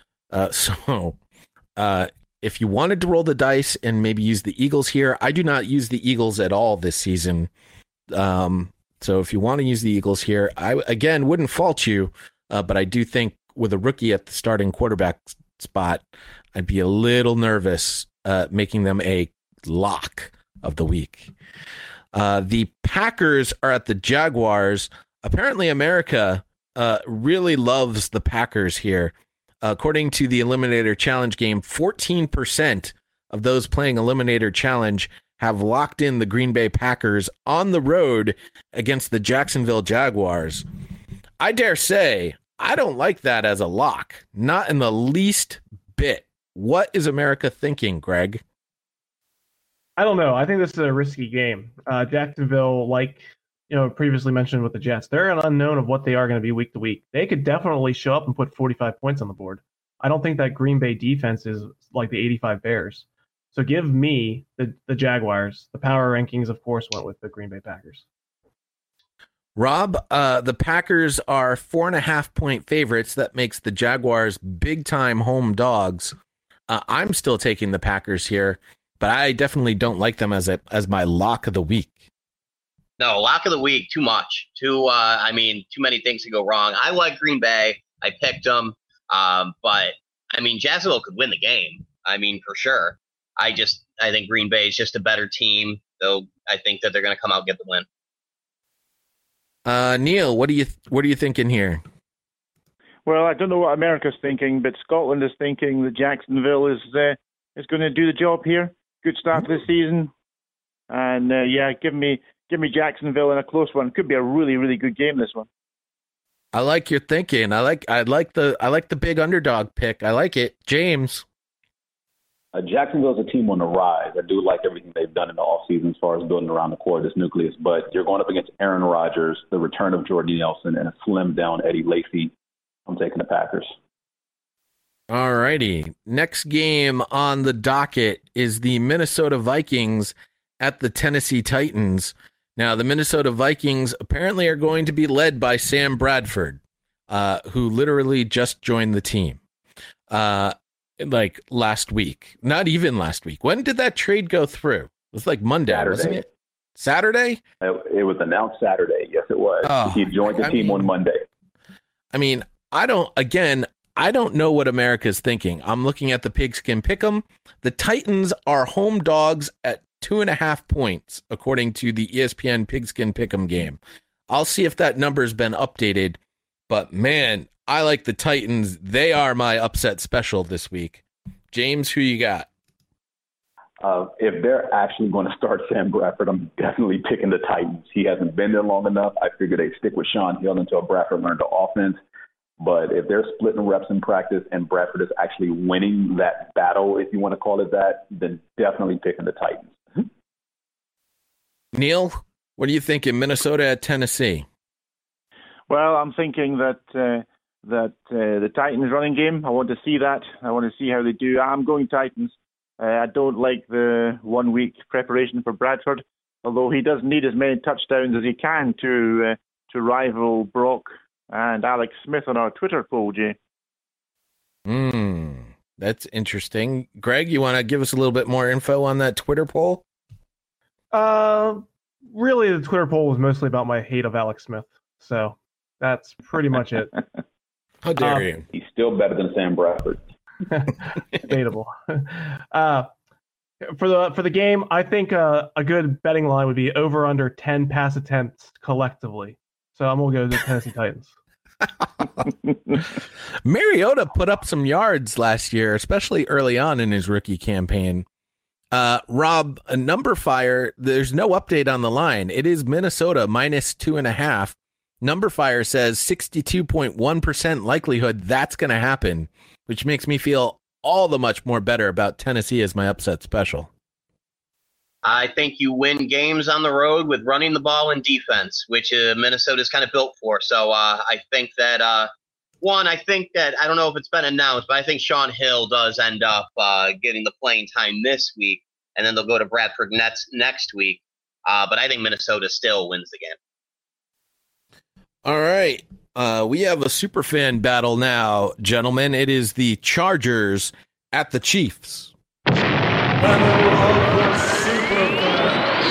If you wanted to roll the dice and maybe use the Eagles here, I do not use the Eagles at all this season. So if you want to use the Eagles here, I, again, wouldn't fault you. But I do think with a rookie at the starting quarterback spot, I'd be a little nervous making them a lock of the week. The Packers are at the Jaguars. Apparently, America really loves the Packers here. According to the Eliminator Challenge game, 14% of those playing Eliminator Challenge have locked in the Green Bay Packers on the road against the Jacksonville Jaguars. I dare say I don't like that as a lock, not in the least bit. What is America thinking, Greg? I don't know. I think this is a risky game. Jacksonville, like previously mentioned with the Jets, they're an unknown of what they are going to be week to week. They could definitely show up and put 45 points on the board. I don't think that Green Bay defense is like the 85 Bears. So give me the Jaguars. The power rankings, of course, went with the Green Bay Packers. Rob, the Packers are 4.5-point favorites. That makes the Jaguars big-time home dogs. I'm still taking the Packers here, but I definitely don't like them as my lock of the week. No, lock of the week, too much. Too many things to go wrong. I like Green Bay. I picked them. But, Jacksonville could win the game. For sure. I think Green Bay is just a better team, though I think that they're going to come out and get the win. Neil, what are you thinking here? Well, I don't know what America's thinking, but Scotland is thinking that Jacksonville is going to do the job here. Good start to the season. And, give me Jacksonville in a close one. Could be a really, really good game, this one. I like your thinking. I like the big underdog pick. I like it. James. Jacksonville's a team on the rise. I do like everything they've done in the offseason as far as building around the core of this nucleus, but you're going up against Aaron Rodgers, the return of Jordy Nelson, and a slimmed down Eddie Lacy. I'm taking the Packers. All righty. Next game on the docket is the Minnesota Vikings at the Tennessee Titans. Now, the Minnesota Vikings apparently are going to be led by Sam Bradford, who literally just joined the team. Like last week, not even last week. When did that trade go through? It was like Monday, wasn't it? Saturday? It was announced Saturday. Yes, it was. He joined the team on Monday. I mean, I don't know what America's thinking. I'm looking at the Pigskin Pick'em. The Titans are home dogs at 2.5 points, according to the ESPN Pigskin Pick'em game. I'll see if that number's been updated, but man, I like the Titans. They are my upset special this week. James, who you got? If they're actually going to start Sam Bradford, I'm definitely picking the Titans. He hasn't been there long enough. I figure they'd stick with Sean Hill until Bradford learned the offense. But if they're splitting reps in practice and Bradford is actually winning that battle, if you want to call it that, then definitely picking the Titans. Neil, what do you think in Minnesota at Tennessee? Well, I'm thinking that the Titans running game, I want to see that. I want to see how they do. I'm going Titans. I don't like the 1 week preparation for Bradford, although he does need as many touchdowns as he can to rival Brock and Alex Smith on our Twitter poll, Jay. That's interesting. Greg, you want to give us a little bit more info on that Twitter poll? Really, the Twitter poll was mostly about my hate of Alex Smith. So that's pretty much it. How dare you? He's still better than Sam Bradford. Debatable. For the game, I think a good betting line would be over under 10 pass attempts collectively. So I'm gonna go to the Tennessee Titans. Mariota put up some yards last year, especially early on in his rookie campaign. Rob, a number fire, there's no update on the line. It is Minnesota minus 2.5. Number fire says 62.1% likelihood that's going to happen, which makes me feel all the much more better about Tennessee as my upset special. I think you win games on the road with running the ball and defense, which Minnesota's kind of built for. So I think that, I don't know if it's been announced, but I think Sean Hill does end up getting the playing time this week, and then they'll go to Bradford next week. But I think Minnesota still wins the game. All right. We have a superfan battle now, gentlemen. It is the Chargers at the Chiefs. Battle of the Superfans.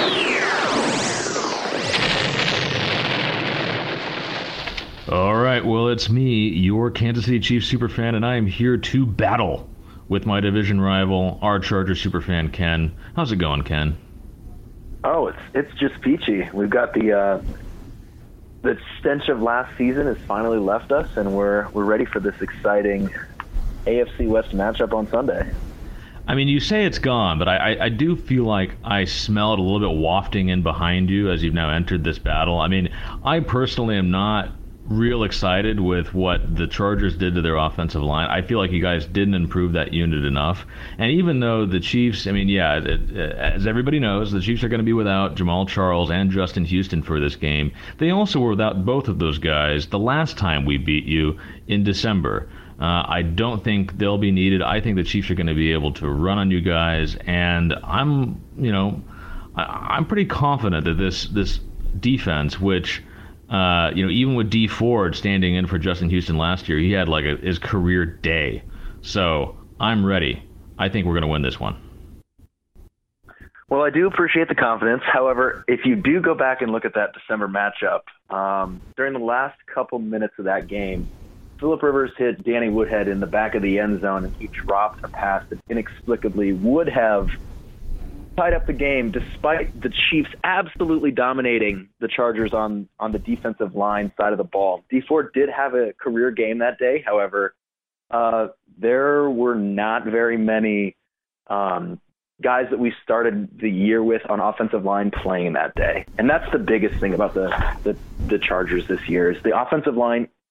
All right, well, it's me, your Kansas City Chiefs superfan, and I am here to battle with my division rival, our Chargers superfan, Ken. How's it going, Ken? Oh, it's just peachy. We've got the stench of last season has finally left us, and we're ready for this exciting AFC West matchup on Sunday. I mean, you say it's gone, but I do feel like I smell it a little bit wafting in behind you as you've now entered this battle. I mean, I personally am not real excited with what the Chargers did to their offensive line. I feel like you guys didn't improve that unit enough. And even though the Chiefs, I mean, yeah, as everybody knows, the Chiefs are going to be without Jamal Charles and Justin Houston for this game. They also were without both of those guys the last time we beat you in December. I don't think they'll be needed. I think the Chiefs are going to be able to run on you guys, and I'm pretty confident that this defense, which even with Dee Ford standing in for Justin Houston last year, he had like his career day. So I'm ready. I think we're going to win this one. Well, I do appreciate the confidence. However, if you do go back and look at that December matchup, during the last couple minutes of that game, Phillip Rivers hit Danny Woodhead in the back of the end zone, and he dropped a pass that inexplicably would have tied up the game, despite the Chiefs absolutely dominating the Chargers on the defensive line side of the ball. Dee Ford did have a career game that day. However, there were not very many guys that we started the year with on offensive line playing that day. And that's the biggest thing about the Chargers this year is the offensive line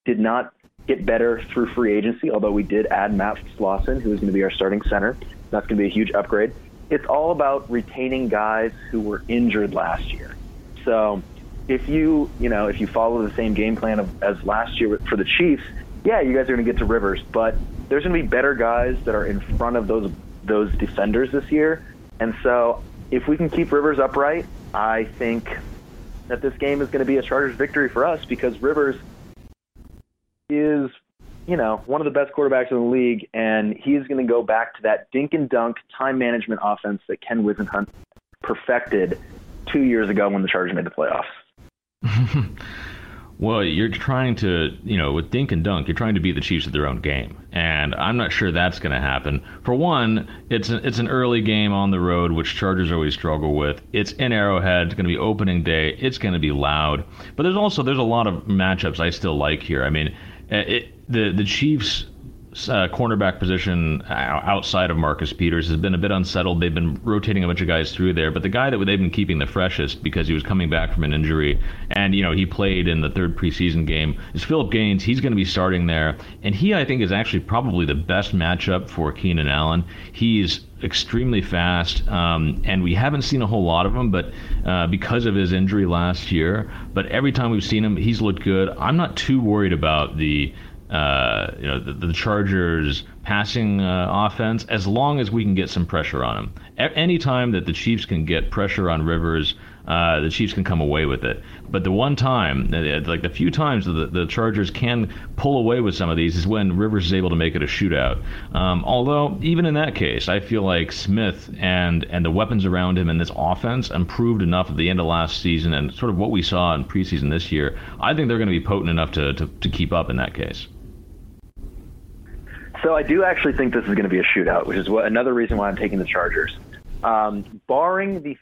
did not get better through free agency, although we did add Matt Slauson, who is going to be our starting center. That's going to be a huge upgrade. It's all about retaining guys who were injured last year. So if you follow the same game plan as last year for the Chiefs, yeah, you guys are going to get to Rivers, but there's going to be better guys that are in front of those defenders this year. And so if we can keep Rivers upright, I think that this game is going to be a Chargers victory for us, because Rivers is, one of the best quarterbacks in the league, and he's going to go back to that dink and dunk time management offense that Ken Whisenhunt perfected 2 years ago when the Chargers made the playoffs. Well, you're trying to, with dink and dunk, you're trying to beat the Chiefs at their own game. And I'm not sure that's going to happen. For one, it's an early game on the road, which Chargers always struggle with. It's in Arrowhead. It's going to be opening day. It's going to be loud. But there's a lot of matchups I still like here. I mean, the Chiefs' cornerback position outside of Marcus Peters has been a bit unsettled. They've been rotating a bunch of guys through there, but the guy that they've been keeping the freshest because he was coming back from an injury and he played in the third preseason game is Philip Gaines. He's going to be starting there, and he, I think, is actually probably the best matchup for Keenan Allen. He's extremely fast, and we haven't seen a whole lot of him, but because of his injury last year. But every time we've seen him, he's looked good. I'm not too worried about the Chargers passing offense, as long as we can get some pressure on them. Any time that the Chiefs can get pressure on Rivers, the Chiefs can come away with it. But the one time, like the few times that the Chargers can pull away with some of these, is when Rivers is able to make it a shootout. Although, even in that case, I feel like Smith and the weapons around him in this offense improved enough at the end of last season and sort of what we saw in preseason this year. I think they're going to be potent enough to keep up in that case. So I do actually think this is going to be a shootout, which is another reason why I'm taking the Chargers. Barring the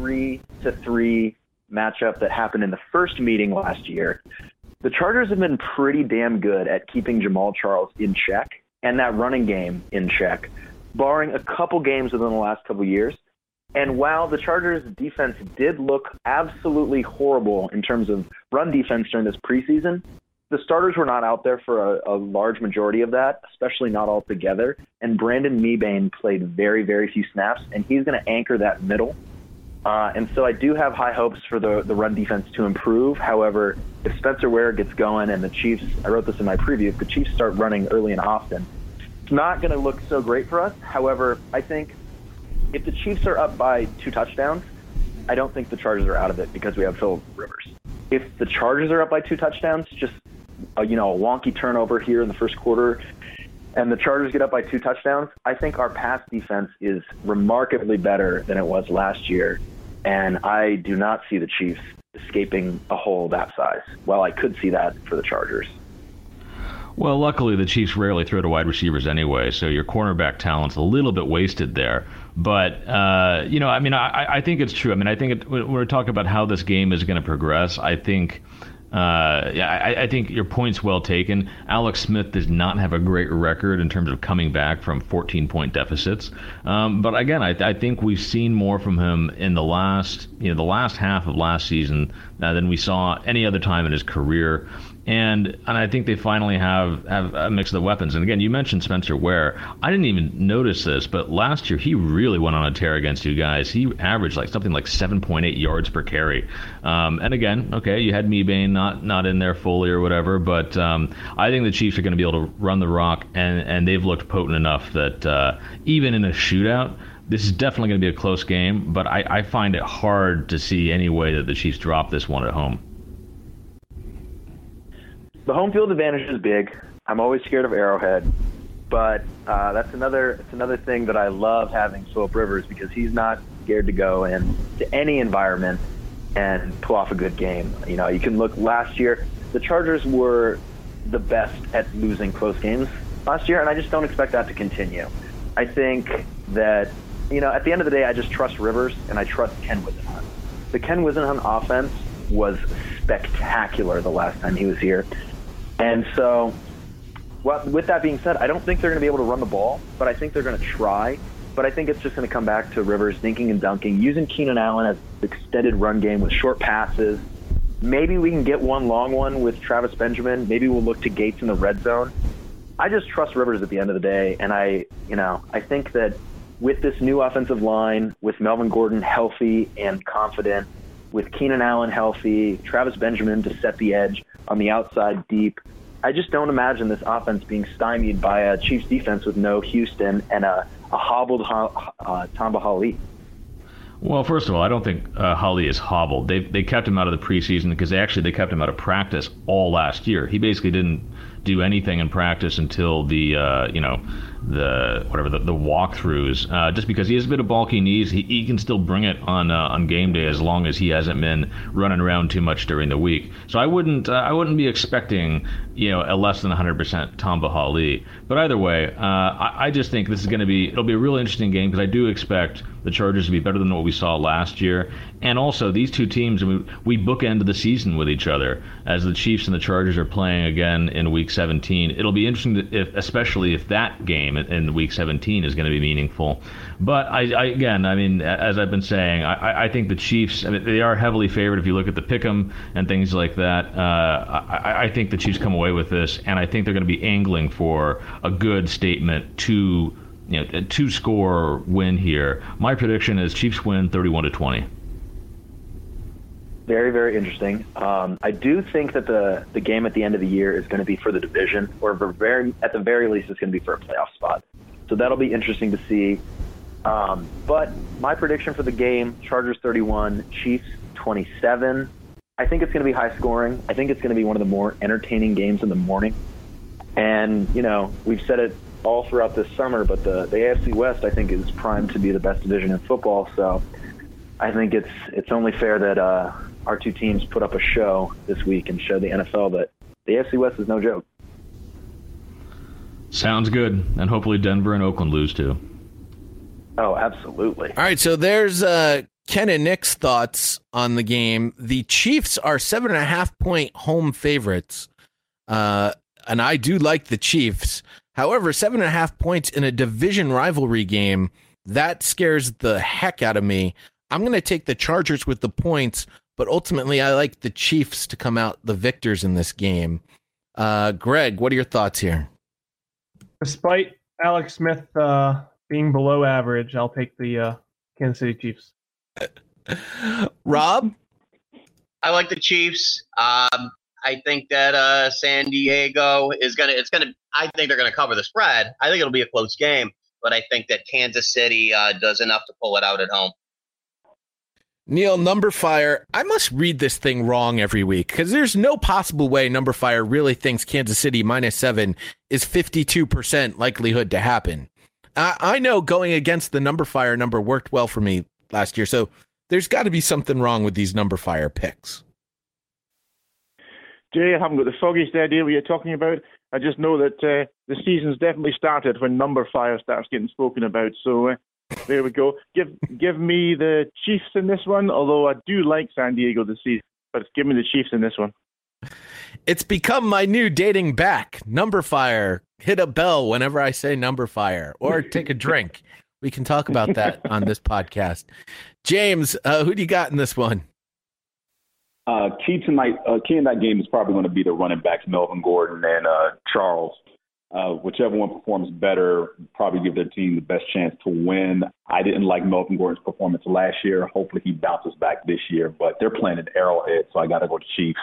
33-3 matchup that happened in the first meeting last year, the Chargers have been pretty damn good at keeping Jamal Charles in check and that running game in check, barring a couple games within the last couple years. And while the Chargers defense did look absolutely horrible in terms of run defense during this preseason, the starters were not out there for a large majority of that, especially not all together. And Brandon Mebane played very, very few snaps, and he's going to anchor that middle. And so I do have high hopes for the run defense to improve. However, if Spencer Ware gets going and the Chiefs, I wrote this in my preview, if the Chiefs start running early and often, it's not going to look so great for us. However, I think if the Chiefs are up by 2 touchdowns, I don't think the Chargers are out of it because we have Philip Rivers. If the Chargers are up by 2 touchdowns, just a wonky turnover here in the first quarter, and the Chargers get up by 2 touchdowns, I think our pass defense is remarkably better than it was last year, and I do not see the Chiefs escaping a hole that size. Well, I could see that for the Chargers. Well, luckily the Chiefs rarely throw to wide receivers anyway, so your cornerback talent's a little bit wasted there. But, I think it's true. I mean, I think when we're talking about how this game is going to progress, I think I think your point's well taken. Alex Smith does not have a great record in terms of coming back from 14-point deficits. But again, I think we've seen more from him in the last half of last season than we saw any other time in his career. And I think they finally have a mix of the weapons. And again, you mentioned Spencer Ware. I didn't even notice this, but last year he really went on a tear against you guys. He averaged something like 7.8 yards per carry. And again, okay, you had Mebane not in there fully or whatever, but I think the Chiefs are going to be able to run the rock, and they've looked potent enough that even in a shootout, this is definitely going to be a close game. But I find it hard to see any way that the Chiefs drop this one at home. The home field advantage is big. I'm always scared of Arrowhead, but that's another thing that I love having Philip Rivers, because he's not scared to go into any environment and pull off a good game. You can look last year, the Chargers were the best at losing close games last year, and I just don't expect that to continue. I think that, at the end of the day, I just trust Rivers and I trust Ken Whisenhunt. The Ken Whisenhunt offense was spectacular the last time he was here. And so, with that being said, I don't think they're going to be able to run the ball, but I think they're going to try. But I think it's just going to come back to Rivers dinking and dunking, using Keenan Allen as an extended run game with short passes, Maybe we can get one long one with Travis Benjamin. Maybe we'll look to Gates in the red zone. I just trust Rivers at the end of the day, and I think that with this new offensive line, with Melvin Gordon healthy and confident, with Keenan Allen healthy, Travis Benjamin to set the edge on the outside deep, I just don't imagine this offense being stymied by a Chiefs defense with no Houston and a hobbled Tamba Hali. Well, first of all, I don't think Hali is hobbled. They kept him out of the preseason because they kept him out of practice all last year. He basically didn't do anything in practice until the walkthroughs, just because he has a bit of bulky knees. He can still bring it on game day as long as he hasn't been running around too much during the week. So I wouldn't be expecting a less than 100% Tamba Hali. But either way, I just think it'll be a really interesting game because I do expect the Chargers to be better than what we saw last year. And also, these two teams, we bookend the season with each other as the Chiefs and the Chargers are playing again in Week 17. It'll be interesting, especially if that game in Week 17 is going to be meaningful. But as I've been saying, I think the Chiefs, they are heavily favored if you look at the pick'em and things like that. I think the Chiefs come away with this, and I think they're going to be angling for a good statement a two-score win here. My prediction is Chiefs win 31-20. Very, very interesting. I do think that the game at the end of the year is going to be for the division, or at the very least, it's going to be for a playoff spot. So that'll be interesting to see. But my prediction for the game, Chargers 31, Chiefs 27. I think it's going to be high scoring. I think it's going to be one of the more entertaining games in the morning. And, we've said it all throughout this summer, but the AFC West, I think, is primed to be the best division in football. So I think it's only fair that our two teams put up a show this week and show the NFL that the AFC West is no joke. Sounds good. And hopefully Denver and Oakland lose too. Oh, absolutely. All right, so there's Ken and Nick's thoughts on the game. The Chiefs are 7.5-point home favorites, and I do like the Chiefs. However, 7.5 points in a division rivalry game, that scares the heck out of me. I'm going to take the Chargers with the points, but ultimately I like the Chiefs to come out the victors in this game. Greg, what are your thoughts here? Despite Alex Smith being below average, I'll take the Kansas City Chiefs. Rob? I like the Chiefs. I think that San Diego I think they're gonna cover the spread. I think it'll be a close game, but I think that Kansas City does enough to pull it out at home. Neil, Numberfire, I must read this thing wrong every week because there's no possible way Numberfire really thinks Kansas City -7 is 52% likelihood to happen. I know going against the Numberfire number worked well for me last year, so there's got to be something wrong with these Numberfire picks. Jay, I haven't got the foggiest idea what you're talking about. I just know that the season's definitely started when Numberfire starts getting spoken about. So there we go. Give me the Chiefs in this one, although I do like San Diego this season. But give me the Chiefs in this one. It's become my new dating back. Numberfire. Hit a bell whenever I say Numberfire, or take a drink. We can talk about that on this podcast. James, who do you got in this one? Key in that game is probably going to be the running backs, Melvin Gordon and Charles. Whichever one performs better, probably give their team the best chance to win. I didn't like Melvin Gordon's performance last year. Hopefully he bounces back this year, but they're playing at Arrowhead, so I got to go to Chiefs.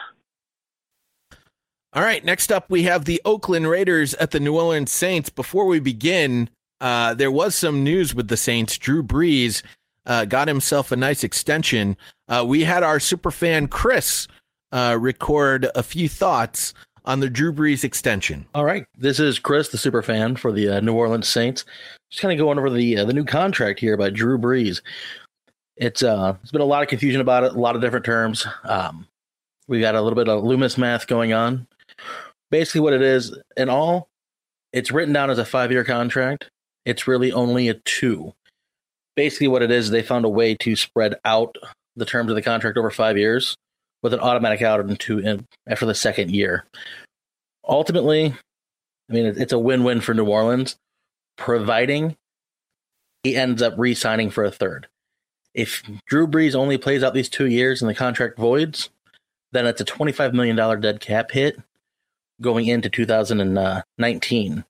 All right, next up we have the Oakland Raiders at the New Orleans Saints. Before we begin, there was some news with the Saints. Drew Brees got himself a nice extension. We had our superfan Chris record a few thoughts on the Drew Brees extension. All right, this is Chris, the superfan for the New Orleans Saints. Just kind of going over the new contract here by Drew Brees. It's been a lot of confusion about it, a lot of different terms. We got a little bit of Loomis math going on. Basically, what it is, in all, it's written down as a 5-year contract. It's really only a 2. Basically, what it is, they found a way to spread out the terms of the contract over 5 years with an automatic out after the second year. Ultimately, I mean, it's a win-win for New Orleans, providing he ends up re-signing for a third. If Drew Brees only plays out these 2 years and the contract voids, then it's a $25 million dead cap hit going into 2019.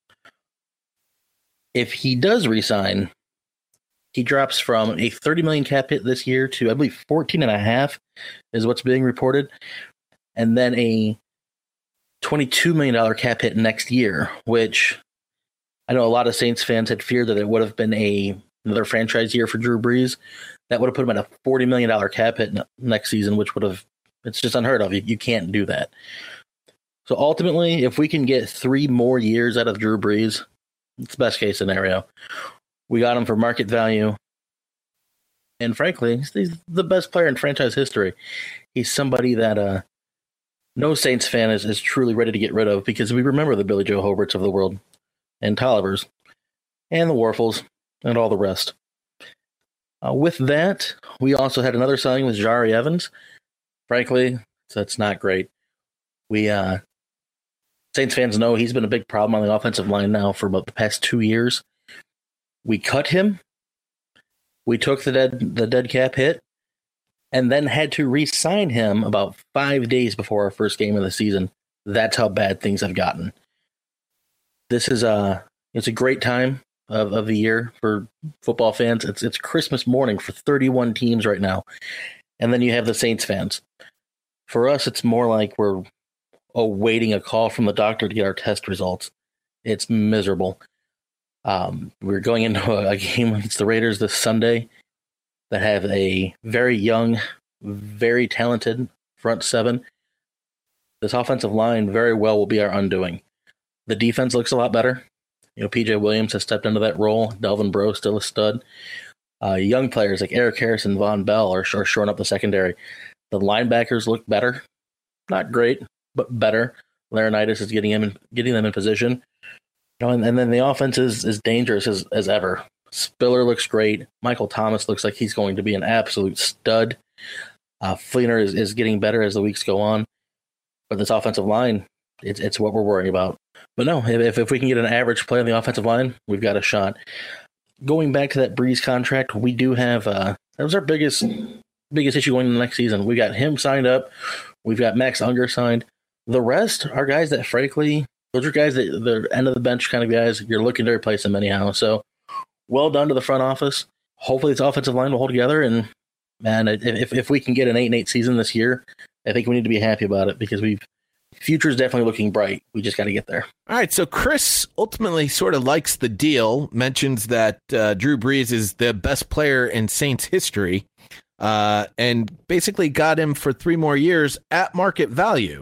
If he does resign, he drops from a $30 million cap hit this year to, I believe, 14.5 is what's being reported, and then a $22 million cap hit next year, which I know a lot of Saints fans had feared that it would have been another franchise year for Drew Brees. That would have put him at a $40 million cap hit next season, which would have, it's just unheard of. You can't do that. So ultimately, if we can get 3 more years out of Drew Brees, it's the best case scenario. We got him for market value. And frankly, he's the best player in franchise history. He's somebody that no Saints fan is truly ready to get rid of, because we remember the Billy Joe Hobarts of the world, and Tollivers, and the Warfels, and all the rest. With that, we also had another signing with Jahri Evans. Frankly, that's not great. We Saints fans know he's been a big problem on the offensive line now for about the past 2 years. We cut him. We took the dead cap hit, and then had to re-sign him about 5 days before our first game of the season. That's how bad things have gotten. This is it's a great time of the year for football fans. It's Christmas morning for 31 teams right now, and then you have the Saints fans. For us, it's more like we're awaiting a call from the doctor to get our test results. It's miserable. We're going into a game against the Raiders this Sunday that have a very young, very talented front seven. This offensive line very well will be our undoing. The defense looks a lot better. PJ Williams has stepped into that role. Delvin Breaux still a stud. Young players like Eric Harris and Von Bell are shoring up the secondary. The linebackers look better. Not great, but better. Laurinaitis is getting them in position. And then the offense is dangerous as ever. Spiller looks great. Michael Thomas looks like he's going to be an absolute stud. Fleener is getting better as the weeks go on. But this offensive line, it's what we're worrying about. But no, if we can get an average play on the offensive line, we've got a shot. Going back to that Brees contract, we do have that was our biggest issue going into the next season. We got him signed up. We've got Max Unger signed. The rest are guys that, frankly, those are guys that they're end of the bench kind of guys. You're looking to replace them anyhow. So well done to the front office. Hopefully this offensive line will hold together. And man, if we can get an 8-8 season this year, I think we need to be happy about it, because future is definitely looking bright. We just got to get there. All right. So Chris ultimately sort of likes the deal, mentions that Drew Brees is the best player in Saints history, and basically got him for 3 more years at market value.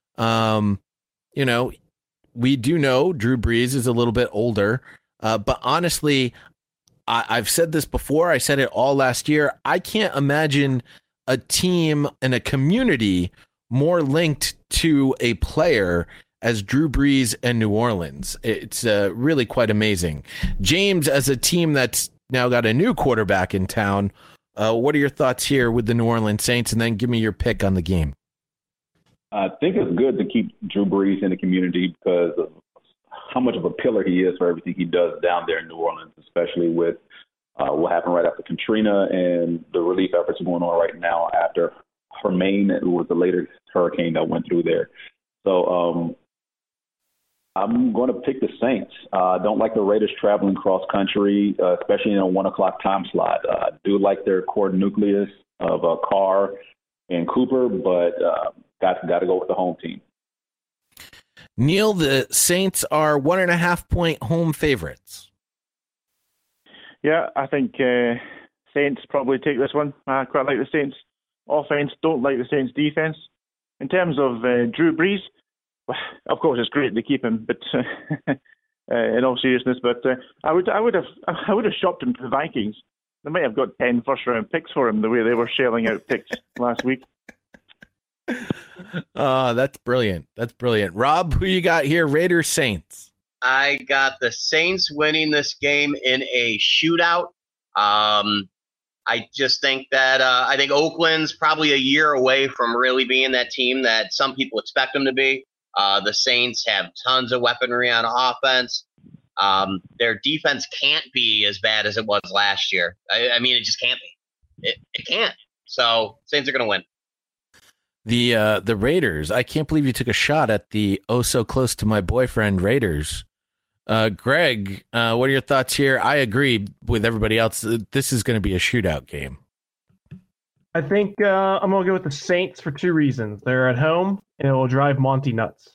We do know Drew Brees is a little bit older, but honestly, I've said this before. I said it all last year. I can't imagine a team and a community more linked to a player as Drew Brees and New Orleans. It's really quite amazing. James, as a team that's now got a new quarterback in town, what are your thoughts here with the New Orleans Saints? And then give me your pick on the game. I think it's good to keep Drew Brees in the community because of how much of a pillar he is for everything he does down there in New Orleans, especially with what happened right after Katrina and the relief efforts going on right now after Hermine, who was the latest hurricane that went through there. So I'm going to pick the Saints. I don't like the Raiders traveling cross country, especially in a 1:00 time slot. I do like their core nucleus of Carr and Cooper, but got to go with the home team. Neil, the Saints are 1.5 point home favorites. Yeah, I think Saints probably take this one. I quite like the Saints offense, don't like the Saints defense. In terms of Drew Brees, of course it's great to keep him, but in all seriousness, but I would have shopped him to the Vikings. They might have got 10 first-round picks for him the way they were shelling out picks last week. Oh, that's brilliant. That's brilliant. Rob, who you got here? Raiders, Saints. I got the Saints winning this game in a shootout. I just think that I think Oakland's probably a year away from really being that team that some people expect them to be. The Saints have tons of weaponry on offense. Their defense can't be as bad as it was last year. I mean, it just can't be. It can't. So Saints are going to win. The Raiders. I can't believe you took a shot at the oh so close to my boyfriend Raiders. Greg, what are your thoughts here? I agree with everybody else. This is going to be a shootout game. I think I'm going to go with the Saints for 2 reasons. They're at home, and it will drive Monty nuts.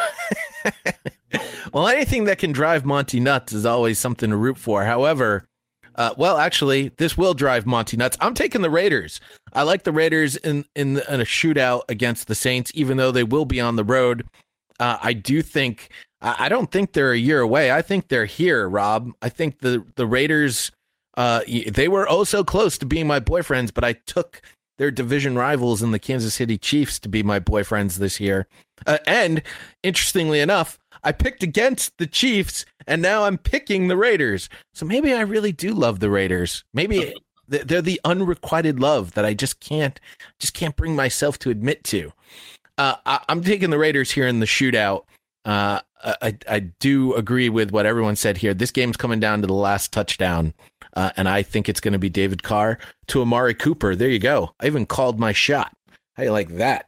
Well, anything that can drive Monty nuts is always something to root for. However, actually, this will drive Monty nuts. I'm taking the Raiders. I like the Raiders in a shootout against the Saints, even though they will be on the road. I don't think they're a year away. I think they're here, Rob. I think the Raiders, they were oh so close to being my boyfriends, but I took their division rivals in the Kansas City Chiefs to be my boyfriends this year. And interestingly enough, I picked against the Chiefs, and now I'm picking the Raiders. So maybe I really do love the Raiders. Maybe they're the unrequited love that I just can't bring myself to admit to. I'm taking the Raiders here in the shootout. I do agree with what everyone said here. This game's coming down to the last touchdown, and I think it's going to be David Carr to Amari Cooper. There you go. I even called my shot. How you like that?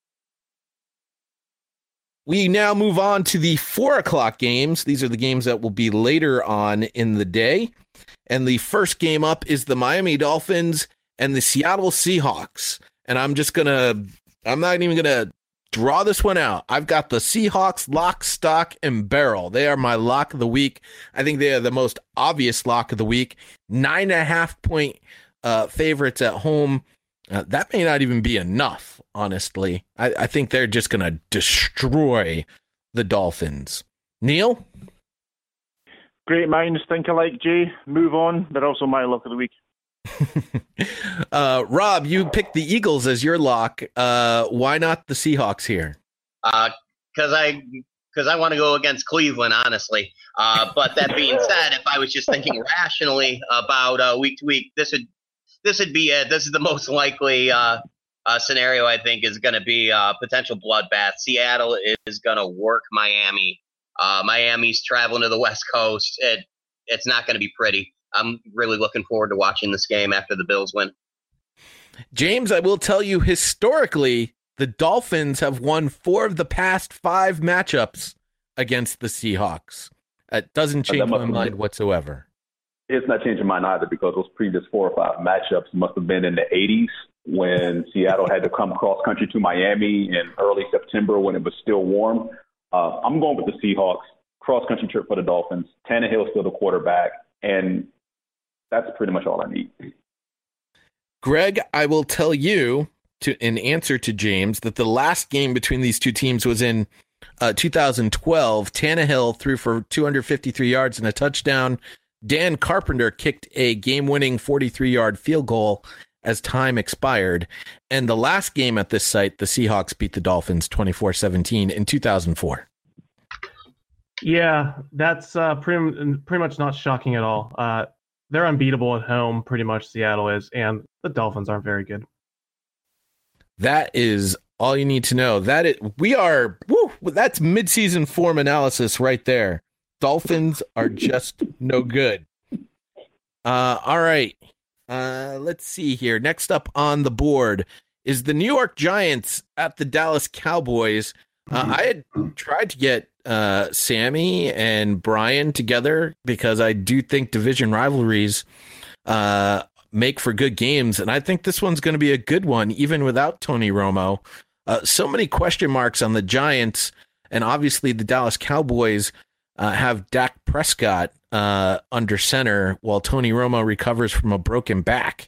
We now move on to the 4:00 games. These are the games that will be later on in the day. And the first game up is the Miami Dolphins and the Seattle Seahawks. And I'm not even going to draw this one out. I've got the Seahawks lock, stock, and barrel. They are my lock of the week. I think they are the most obvious lock of the week. 9.5 point favorites at home. That may not even be enough, honestly. I think they're just going to destroy the Dolphins. Neil? Great minds think alike, Jay. Move on. They're also my lock of the week. Rob, you picked the Eagles as your lock. Why not the Seahawks here? Because I want to go against Cleveland, honestly. But that being said, if I was just thinking rationally about week to week, this would be it. This is the most likely scenario, I think, is going to be a potential bloodbath. Seattle is going to work Miami. Miami's traveling to the West Coast. It's not going to be pretty. I'm really looking forward to watching this game after the Bills win. James, I will tell you, historically, the Dolphins have won 4 of the past 5 matchups against the Seahawks. It doesn't change my mind whatsoever. It's not changing mine either, because those previous 4 or 5 matchups must have been in the 80s when Seattle had to come cross country to Miami in early September when it was still warm. I'm going with the Seahawks. Cross country trip for the Dolphins. Tannehill's still the quarterback, and that's pretty much all I need. Greg, I will tell you, in answer to James, that the last game between these two teams was in 2012. Tannehill threw for 253 yards and a touchdown. Dan Carpenter kicked a game-winning 43-yard field goal as time expired. And the last game at this site, the Seahawks beat the Dolphins 24-17 in 2004. Yeah, that's pretty much not shocking at all. They're unbeatable at home, pretty much, Seattle is, and the Dolphins aren't very good. That is all you need to know. That's midseason form analysis right there. Dolphins are just no good. All right. Let's see here. Next up on the board is the New York Giants at the Dallas Cowboys. I had tried to get Sammy and Brian together because I do think division rivalries make for good games, and I think this one's going to be a good one, even without Tony Romo. So many question marks on the Giants, and obviously the Dallas Cowboys have Dak Prescott under center while Tony Romo recovers from a broken back.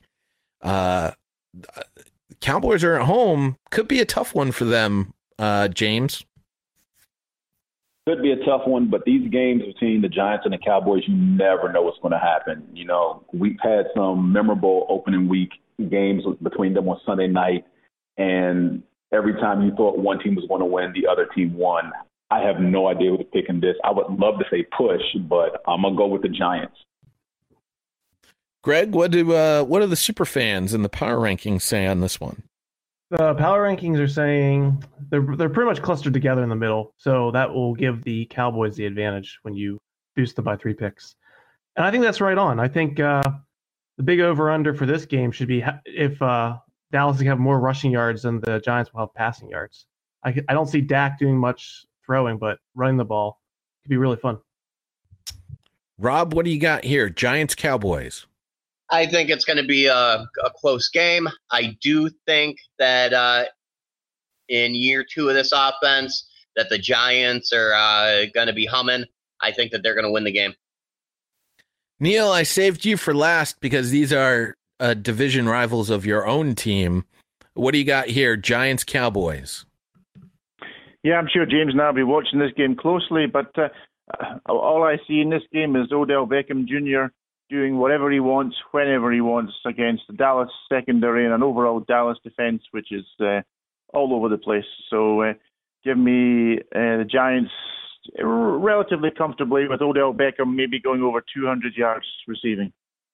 Cowboys are at home. Could be a tough one for them, James. Could be a tough one, but these games between the Giants and the Cowboys, you never know what's going to happen. You know, we've had some memorable opening week games between them on Sunday night, and every time you thought one team was going to win, the other team won. I have no idea who to pick in this. I would love to say push, but I'm going to go with the Giants. Greg, what do the super fans and the power rankings say on this one? The power rankings are saying they're pretty much clustered together in the middle, so that will give the Cowboys the advantage when you boost them by 3 picks. And I think that's right on. I think the big over-under for this game should be if Dallas will have more rushing yards than the Giants will have passing yards. I don't see Dak doing much throwing, but running the ball could be really fun. Rob, what do you got here? Giants, Cowboys. I think it's going to be a close game. I do think that in year 2 of this offense, that the Giants are going to be humming. I think that they're going to win the game. Neil, I saved you for last because these are division rivals of your own team. What do you got here? Giants, Cowboys. Yeah, I'm sure James and I will be watching this game closely, but all I see in this game is Odell Beckham Jr. doing whatever he wants, whenever he wants against the Dallas secondary and an overall Dallas defense, which is all over the place. So give me the Giants relatively comfortably with Odell Beckham maybe going over 200 yards receiving.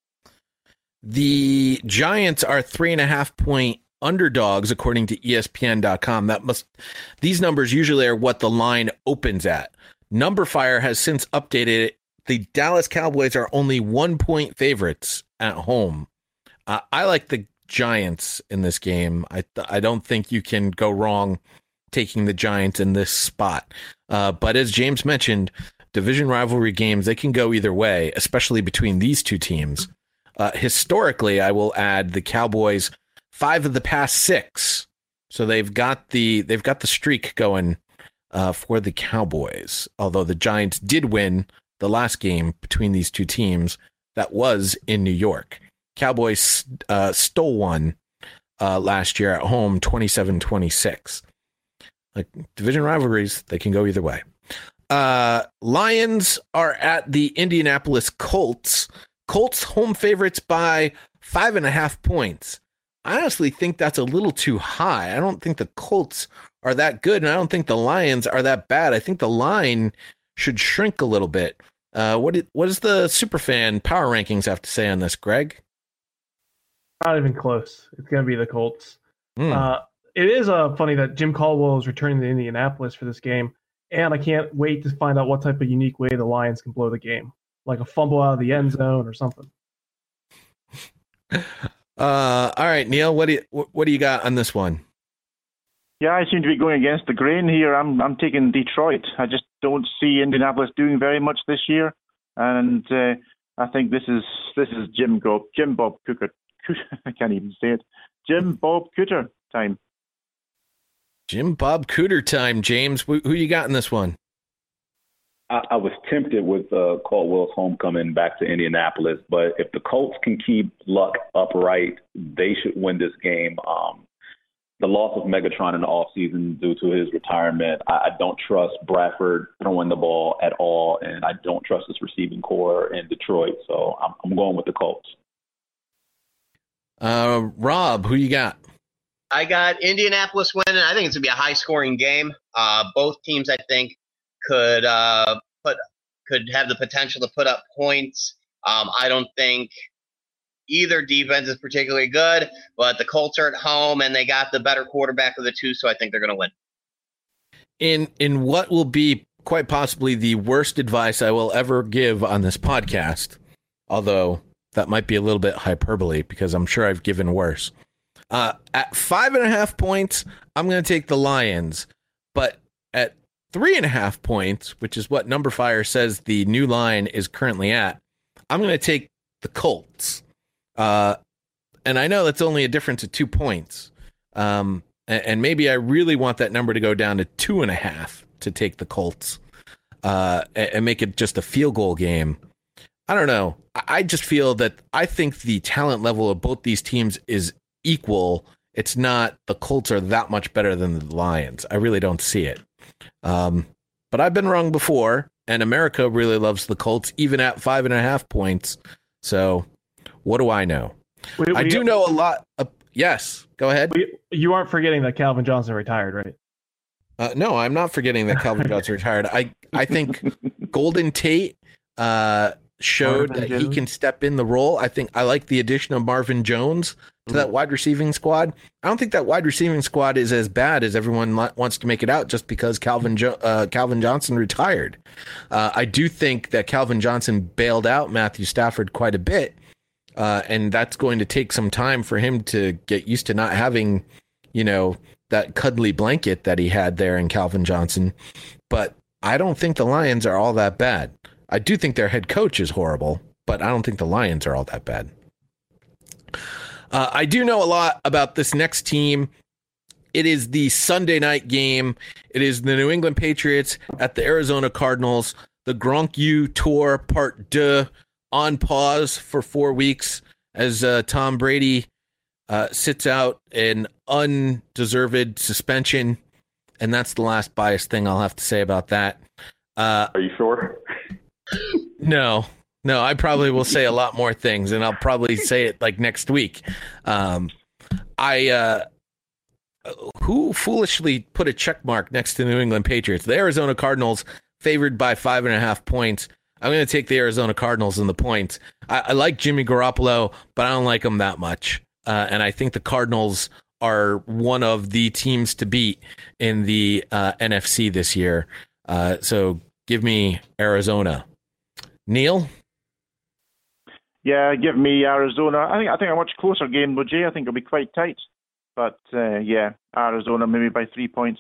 The Giants are 3.5-point underdogs according to ESPN.com. These numbers usually are what the line opens at. Numberfire has since updated it. The Dallas Cowboys are only 1-point favorites at home. I like the Giants in this game. I don't think you can go wrong taking the Giants in this spot. But as James mentioned, division rivalry games, they can go either way, especially between these two teams. Historically, I will add the Cowboys 5 of the past 6. So they've got the streak going for the Cowboys. Although the Giants did win the last game between these two teams, that was in New York. Cowboys stole one last year at home, 27-26. Like division rivalries, they can go either way. Lions are at the Indianapolis Colts. Colts home favorites by 5.5 points. I honestly think that's a little too high. I don't think the Colts are that good, and I don't think the Lions are that bad. I think the line should shrink a little bit. What does the Superfan power rankings have to say on this, Greg? Not even close. It's going to be the Colts. It is funny that Jim Caldwell is returning to Indianapolis for this game, and I can't wait to find out what type of unique way the Lions can blow the game, like a fumble out of the end zone or something. All right, Neil, what do you got on this one? Yeah, I seem to be going against the grain here. I'm taking Detroit. I just don't see Indianapolis doing very much this year, and I think this is Jim Bob Cooter. I can't even say it. Jim Bob Cooter time. Jim Bob Cooter time, James. Who you got in this one? I was tempted with Caldwell's homecoming back to Indianapolis, but if the Colts can keep Luck upright, they should win this game. The loss of Megatron in the offseason due to his retirement, I don't trust Bradford throwing the ball at all, and I don't trust his receiving core in Detroit, so I'm going with the Colts. Rob, who you got? I got Indianapolis winning. I think it's going to be a high-scoring game. Both teams, I think, could have the potential to put up points. I don't think either defense is particularly good, but the Colts are at home and they got the better quarterback of the two, so I think they're going to win. In what will be quite possibly the worst advice I will ever give on this podcast, although that might be a little bit hyperbole because I'm sure I've given worse. At 5.5 points, I'm going to take the Lions, but at 3.5 points, which is what Numberfire says the new line is currently at, I'm going to take the Colts. And I know that's only a difference of 2 points. And maybe I really want that number to go down to 2.5 to take the Colts and make it just a field goal game. I don't know. I just feel that I think the talent level of both these teams is equal. It's not the Colts are that much better than the Lions. I really don't see it. But I've been wrong before, and America really loves the Colts, even at 5.5 points. So what do I know? I do know a lot. Yes, go ahead. You aren't forgetting that Calvin Johnson retired, right? No, I'm not forgetting that Calvin Johnson retired. I think Golden Tate showed that he can step in the role. I like the addition of Marvin Jones to that wide receiving squad. I don't think that wide receiving squad is as bad as everyone wants to make it out just because Calvin Johnson retired. I do think that Calvin Johnson bailed out Matthew Stafford quite a bit. And that's going to take some time for him to get used to not having, that cuddly blanket that he had there in Calvin Johnson. But I don't think the Lions are all that bad. I do think their head coach is horrible, but I don't think the Lions are all that bad. I do know a lot about this next team. It is the Sunday night game. It is the New England Patriots at the Arizona Cardinals. The Gronk U Tour Part 2 on pause for 4 weeks as Tom Brady sits out an undeserved suspension. And that's the last biased thing I'll have to say about that. Are you sure? No, I probably will say a lot more things, and I'll probably say it like next week. Who foolishly put a check mark next to the New England Patriots? The Arizona Cardinals favored by 5.5 points. I'm going to take the Arizona Cardinals in the points. I like Jimmy Garoppolo, but I don't like him that much. And I think the Cardinals are one of the teams to beat in the NFC this year. So give me Arizona. Neil? Yeah, give me Arizona. I think a much closer game, though, Jay. I think it'll be quite tight. But, Arizona maybe by 3 points.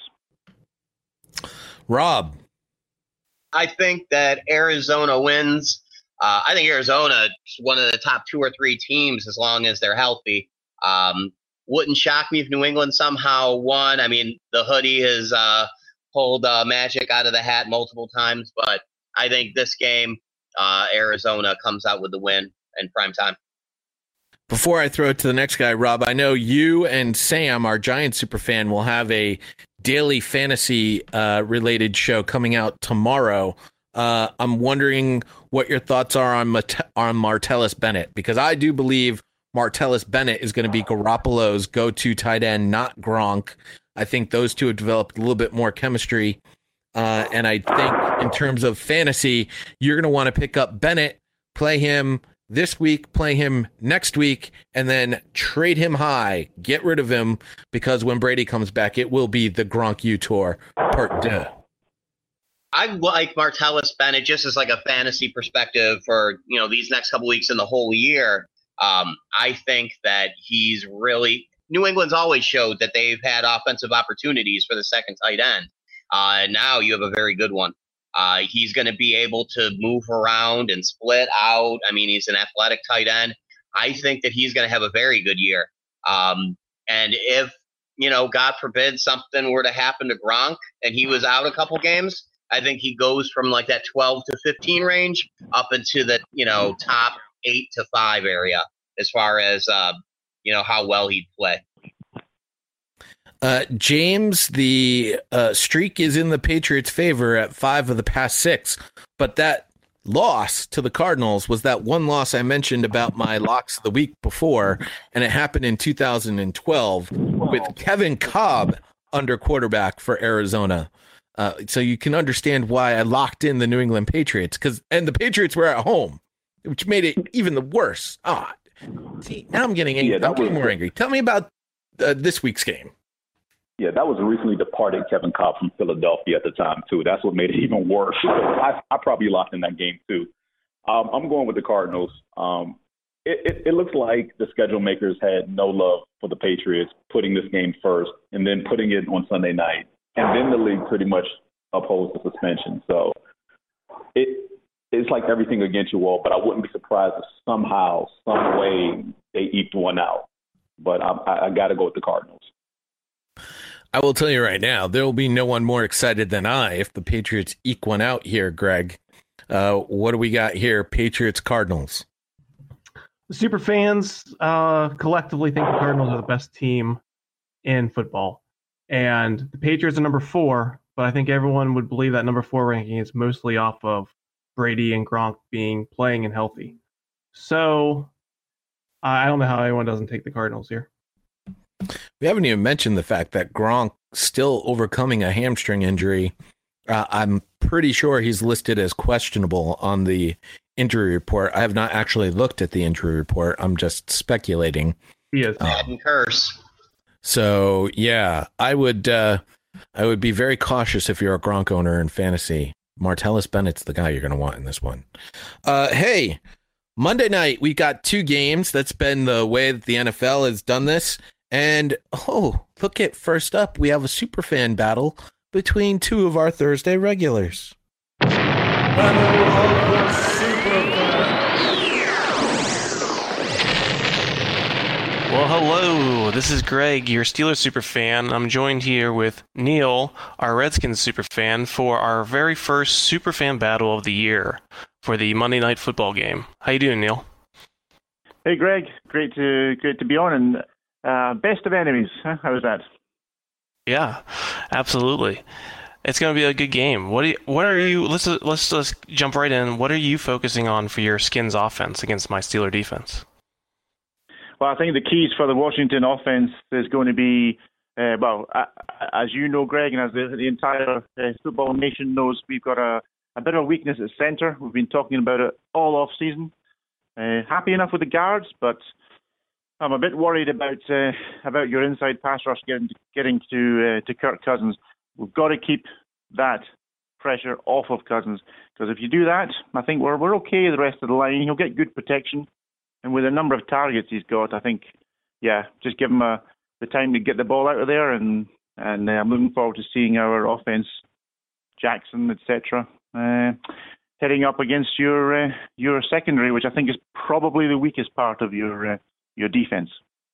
Rob? I think that Arizona wins. I think Arizona is one of the top 2 or 3 teams as long as they're healthy. Wouldn't shock me if New England somehow won. I mean, the hoodie has pulled magic out of the hat multiple times, but I think this game, Arizona comes out with the win in prime time. Before I throw it to the next guy, Rob, I know you and Sam, our Giants superfan, will have a daily fantasy related show coming out tomorrow. I'm wondering what your thoughts are on Martellus Bennett, because I do believe Martellus Bennett is going to be Garoppolo's go-to tight end, not Gronk. I think those two have developed a little bit more chemistry. And I think in terms of fantasy, you're going to want to pick up Bennett, play him this week, play him next week, and then trade him high. Get rid of him, because when Brady comes back, it will be the Gronk U Tour Part 2. I like Martellus Bennett just as like a fantasy perspective for, these next couple weeks and the whole year. I think that he's really – New England's always showed that they've had offensive opportunities for the second tight end. Now you have a very good one. He's going to be able to move around and split out. I mean, he's an athletic tight end. I think that he's going to have a very good year. And if, God forbid something were to happen to Gronk and he was out a couple games, I think he goes from like that 12 to 15 range up into the, top 8 to 5 area as far as, how well he'd play. James, the streak is in the Patriots' favor at 5 of the past 6, but that loss to the Cardinals was that one loss I mentioned about my locks the week before, and it happened in 2012 with Kevin Kolb under quarterback for Arizona. So you can understand why I locked in the New England Patriots, and the Patriots were at home, which made it even the worse. See, now I'm getting angry. I'm getting more angry. Tell me about this week's game. Yeah, that was a recently departed Kevin Kolb from Philadelphia at the time, too. That's what made it even worse. I probably lost in that game, too. I'm going with the Cardinals. It looks like the schedule makers had no love for the Patriots, putting this game first and then putting it on Sunday night. And then the league pretty much opposed the suspension. So it's like everything against you all, but I wouldn't be surprised if somehow, some way, they eked one out. But I got to go with the Cardinals. I will tell you right now, there will be no one more excited than I if the Patriots eke one out here, Greg. What do we got here? Patriots, Cardinals. The super fans collectively think the Cardinals are the best team in football. And the Patriots are number 4, but I think everyone would believe that number 4 ranking is mostly off of Brady and Gronk playing and healthy. So I don't know how anyone doesn't take the Cardinals here. We haven't even mentioned the fact that Gronk still overcoming a hamstring injury. I'm pretty sure he's listed as questionable on the injury report. I have not actually looked at the injury report. I'm just speculating. He is. Curse. So yeah, I would be very cautious if you're a Gronk owner in fantasy. Martellus Bennett's the guy you're going to want in this one. Hey, Monday night, we got 2 games. That's been the way that the NFL has done this. And, look at first up, we have a superfan battle between 2 of our Thursday regulars. Battle of the Superfans. Well, hello. This is Greg, your Steelers superfan. I'm joined here with Neil, our Redskins superfan, for our very first superfan battle of the year for the Monday Night Football game. How you doing, Neil? Hey, Greg. Great to be on, and best of enemies. Huh? How was that? Yeah, absolutely. It's going to be a good game. What are you? Let's just jump right in. What are you focusing on for your Skins offense against my Steeler defense? Well, I think the keys for the Washington offense is going to be, as you know, Greg, and as the entire football nation knows, we've got a bit of a weakness at center. We've been talking about it all off season. Happy enough with the guards, but I'm a bit worried about your inside pass rush getting to Kirk Cousins. We've got to keep that pressure off of Cousins, because if you do that, I think we're okay the rest of the line. He'll get good protection, and with the number of targets he's got, I think, just give him the time to get the ball out of there, and I'm looking forward to seeing our offense, Jackson, etc., heading up against your secondary, which I think is probably the weakest part of your defense.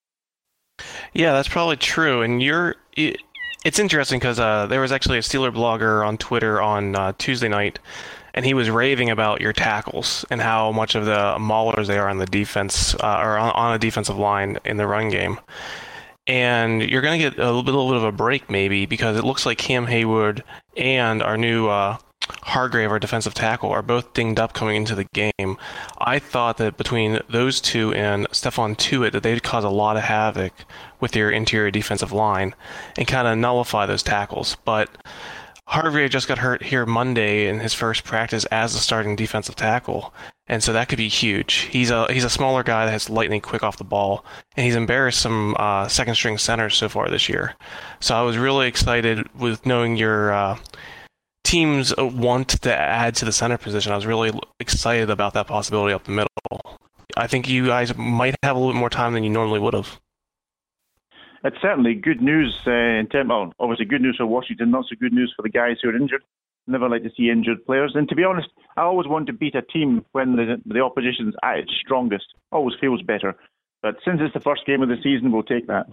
Yeah, that's probably true, and it's interesting because there was actually a Steeler blogger on Twitter on Tuesday night, and he was raving about your tackles and how much of the maulers they are on the defense or on a defensive line in the run game. And you're going to get a little bit of a break maybe, because it looks like Cam Hayward and our new Hargrave, our defensive tackle, are both dinged up coming into the game. I thought that between those two and Stephon Tuitt that they'd cause a lot of havoc with your interior defensive line and kind of nullify those tackles. But Hargrave just got hurt here Monday in his first practice as the starting defensive tackle, and so that could be huge. He's a smaller guy that has lightning quick off the ball, and he's embarrassed some second-string centers so far this year. So I was really excited with knowing your teams want to add to the center position. I was really excited about that possibility up the middle. I think you guys might have a little bit more time than you normally would have. It's certainly good news obviously good news for Washington, not so good news for the guys who are injured. Never like to see injured players. And to be honest, I always want to beat a team when the opposition's at its strongest. Always feels better. But since it's the first game of the season, we'll take that.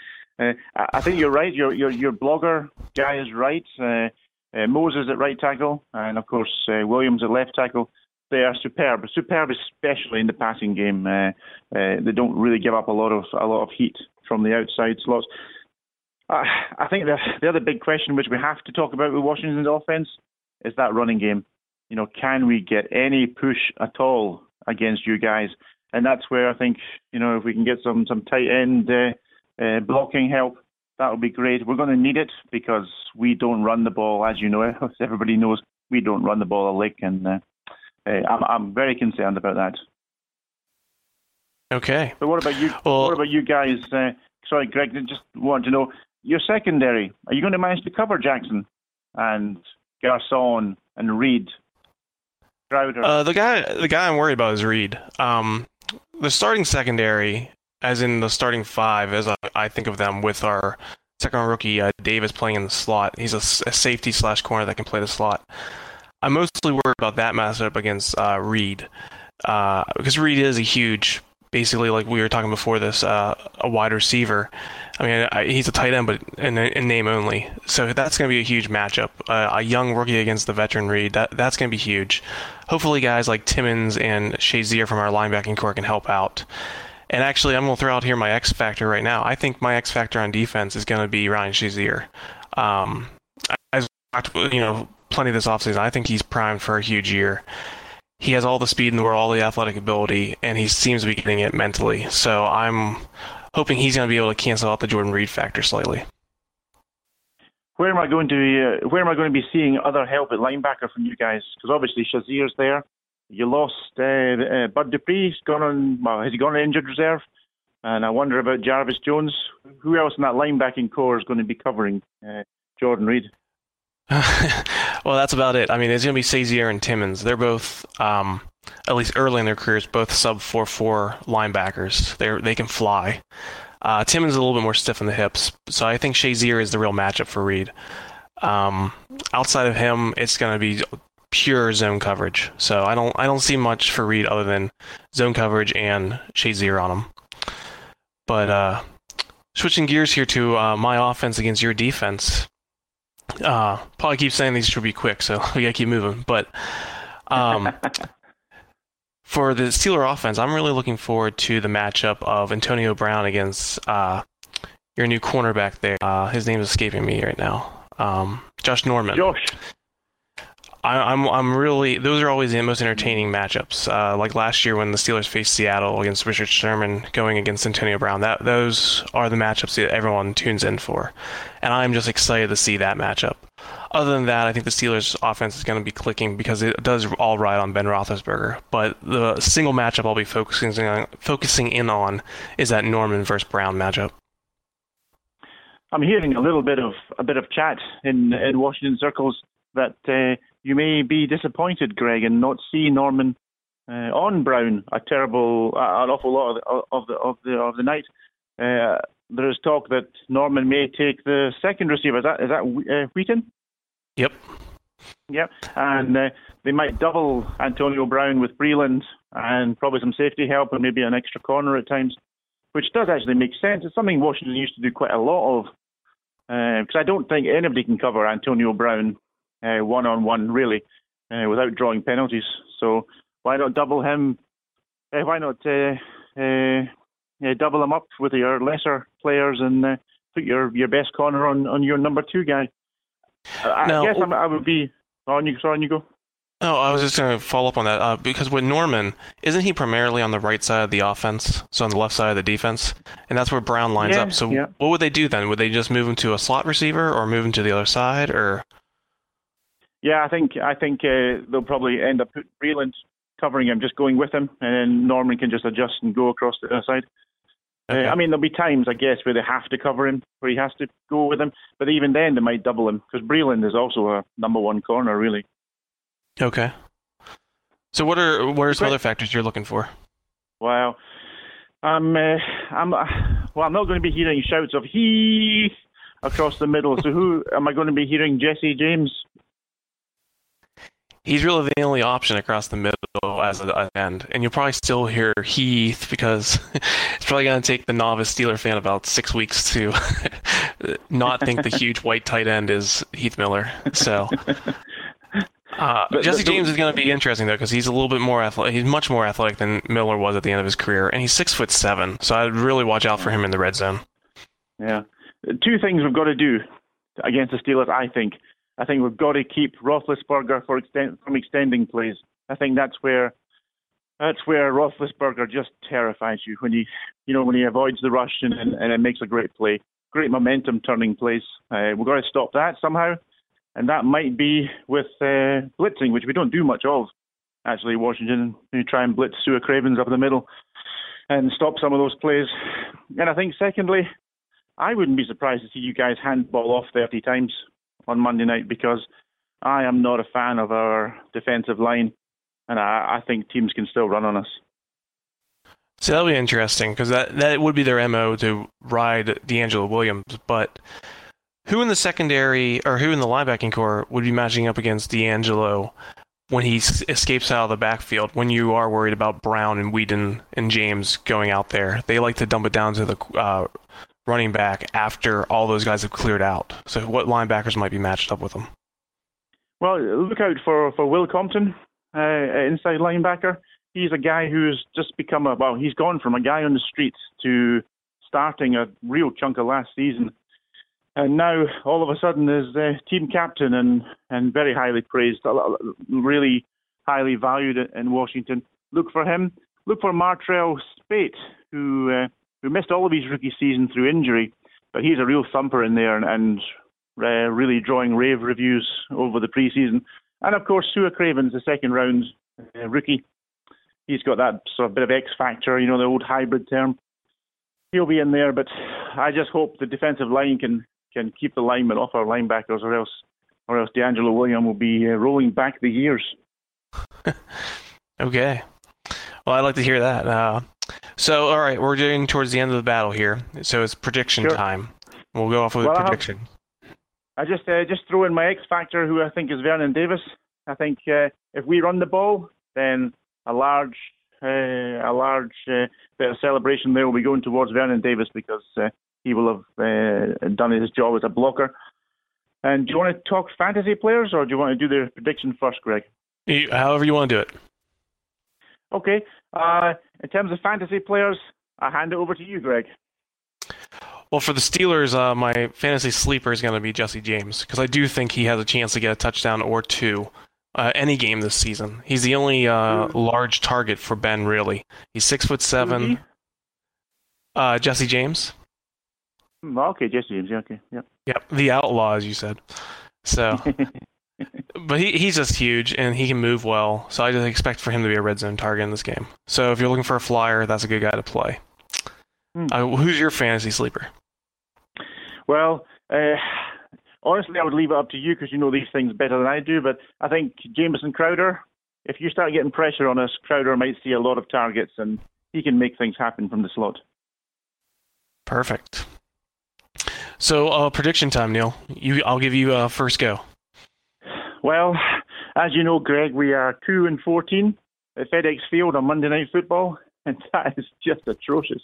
I think you're right. Your blogger guy is right. Moses at right tackle, and of course Williams at left tackle. They are superb, especially in the passing game. They don't really give up a lot of heat from the outside slots. I think the other big question which we have to talk about with Washington's offense is that running game. Can we get any push at all against you guys? And that's where I think, if we can get some tight end blocking help, that would be great. We're going to need it because we don't run the ball, as you know. As everybody knows, we don't run the ball a lick, and I'm very concerned about that. Okay. But what about you? What about you guys? Sorry, Greg, I just want to know your secondary. Are you going to manage to cover Jackson and Garcon and Reed? Crowder? The guy I'm worried about is Reed. The starting secondary, as in the starting five, as I think of them, with our second rookie Davis playing in the slot. He's a safety / corner that can play the slot. I'm mostly worried about that matchup against Reed, because Reed is a huge, basically, like we were talking before this, a wide receiver. I mean, he's a tight end, but in name only. So that's going to be a huge matchup. A young rookie against the veteran Reed, that's going to be huge. Hopefully guys like Timmons and Shazier from our linebacking core can help out. And actually, I'm going to throw out here my X factor right now. I think my X factor on defense is going to be Ryan Shazier. As plenty this offseason, I think he's primed for a huge year. He has all the speed in the world, all the athletic ability, and he seems to be getting it mentally. So I'm hoping he's going to be able to cancel out the Jordan Reed factor slightly. Where am I going to be seeing other help at linebacker from you guys? Because obviously Shazier's there. You lost Bud Dupree. Has he gone on injured reserve? And I wonder about Jarvis Jones. Who else in that linebacking core is going to be covering Jordan Reed? Well, that's about it. I mean, it's going to be Shazier and Timmons. They're both at least early in their careers, both sub 4.4 linebackers. They can fly. Timmons is a little bit more stiff in the hips, so I think Shazier is the real matchup for Reed. Outside of him, it's going to be pure zone coverage. So I don't see much for Reed other than zone coverage and Shazier on him. But switching gears here to my offense against your defense. Probably keep saying these should be quick, so we gotta keep moving. But for the Steeler offense, I'm really looking forward to the matchup of Antonio Brown against your new cornerback there. His name is escaping me right now. Josh Norman. I'm really, those are always the most entertaining matchups. Like last year when the Steelers faced Seattle against Richard Sherman going against Antonio Brown, those are the matchups that everyone tunes in for. And I'm just excited to see that matchup. Other than that, I think the Steelers offense is going to be clicking because it does all ride on Ben Roethlisberger. But the single matchup I'll be focusing in on is that Norman versus Brown matchup. I'm hearing a bit of chat in Washington circles that you may be disappointed, Greg, and not see Norman on Brown an awful lot of the night. There is talk that Norman may take the second receiver. Is that Wheaton? Yep. Yep. And they might double Antonio Brown with Breeland and probably some safety help and maybe an extra corner at times, which does actually make sense. It's something Washington used to do quite a lot of, because I don't think anybody can cover Antonio Brown one-on-one, really, without drawing penalties. So why not double him? Why not double him up with your lesser players and put your best corner on your number two guy? I guess I would be... On you go. No, I was just going to follow up on that, because with Norman, isn't he primarily on the right side of the offense, so on the left side of the defense? And that's where Brown lines up. So what would they do then? Would they just move him to a slot receiver or move him to the other side? Or... Yeah, I think they'll probably end up putting Breeland covering him, just going with him, and then Norman can just adjust and go across the other side. Okay. I mean, there'll be times, I guess, where they have to cover him, where he has to go with him, but even then they might double him, because Breeland is also a number one corner, really. Okay. So what are some other factors you're looking for? Well, I'm not going to be hearing shouts of "he" across the middle. So who am I going to be hearing? Jesse James. He's really the only option across the middle as an end, and you'll probably still hear Heath because it's probably going to take the novice Steeler fan about 6 weeks to not think the huge white tight end is Heath Miller. So Jesse James is going to be interesting though because he's a little bit more athletic. He's much more athletic than Miller was at the end of his career, and he's 6'7". So I'd really watch out for him in the red zone. Yeah, two things we've got to do against the Steelers, I think. I think we've got to keep Roethlisberger from extending plays. I think that's where Roethlisberger just terrifies you when he avoids the rush and it makes a great play, great momentum turning plays. We've got to stop that somehow, and that might be with blitzing, which we don't do much of. Actually, Washington, you try and blitz Sua Cravens up the middle and stop some of those plays. And I think secondly, I wouldn't be surprised to see you guys handball off 30 times on Monday night, because I am not a fan of our defensive line, and I think teams can still run on us. So that'll be interesting, because that would be their MO to ride DeAngelo Williams, but who in the secondary or who in the linebacking core would be matching up against DeAngelo when he escapes out of the backfield, when you are worried about Brown and Whedon and James going out there? They like to dump it down to the running back after all those guys have cleared out. So what linebackers might be matched up with them? Well, look out for Will Compton, inside linebacker. He's a guy who's just become he's gone from a guy on the streets to starting a real chunk of last season. And now, all of a sudden, is team captain and very highly praised, really highly valued in Washington. Look for him. Look for Martrell Spate, who missed all of his rookie season through injury, but he's a real thumper in there and really drawing rave reviews over the preseason. And of course, Sua Cravens, the second round rookie. He's got that sort of bit of X factor, the old hybrid term. He'll be in there, but I just hope the defensive line can keep the linemen off our linebackers, or else DeAngelo Williams will be rolling back the years. Okay. Well, I'd like to hear that. So, all right, we're getting towards the end of the battle here. So it's prediction time. We'll go off with a prediction. I just throw in my X factor, who I think is Vernon Davis. I think if we run the ball, then a large bit of celebration there will be going towards Vernon Davis because he will have done his job as a blocker. And do you want to talk fantasy players, or do you want to do the prediction first, Greg? However you want to do it. Okay. In terms of fantasy players, I hand it over to you, Greg. Well, for the Steelers, my fantasy sleeper is going to be Jesse James because I do think he has a chance to get a touchdown or two any game this season. He's the only large target for Ben, really. He's 6'7". Jesse James. Okay, Jesse James. Okay, yeah. Yep, the outlaw, as you said. So, but he's just huge and he can move well. So I just expect for him to be a red zone target in this game. So if you're looking for a flyer, that's a good guy to play. Who's your fantasy sleeper? Well, honestly, I would leave it up to you because you know these things better than I do. But I think Jamison Crowder, if you start getting pressure on us, Crowder might see a lot of targets and he can make things happen from the slot. Perfect. So prediction time, Neil. I'll give you first go. Well, as you know, Greg, we are 2-14 at FedEx Field on Monday Night Football, and that is just atrocious.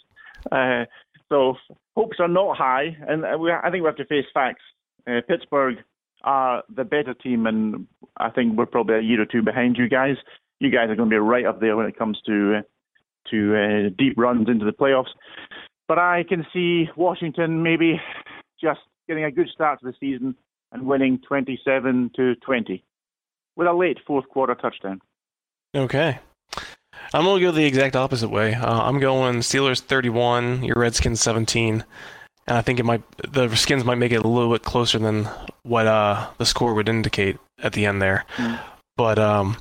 So hopes are not high, and I think we have to face facts. Pittsburgh are the better team, and I think we're probably a year or two behind you guys. You guys are going to be right up there when it comes to deep runs into the playoffs. But I can see Washington maybe just getting a good start to the season and winning 27-20 with a late fourth quarter touchdown. Okay. I'm going to go the exact opposite way. I'm going Steelers 31, your Redskins 17, and I think the Skins might make it a little bit closer than what the score would indicate at the end there. But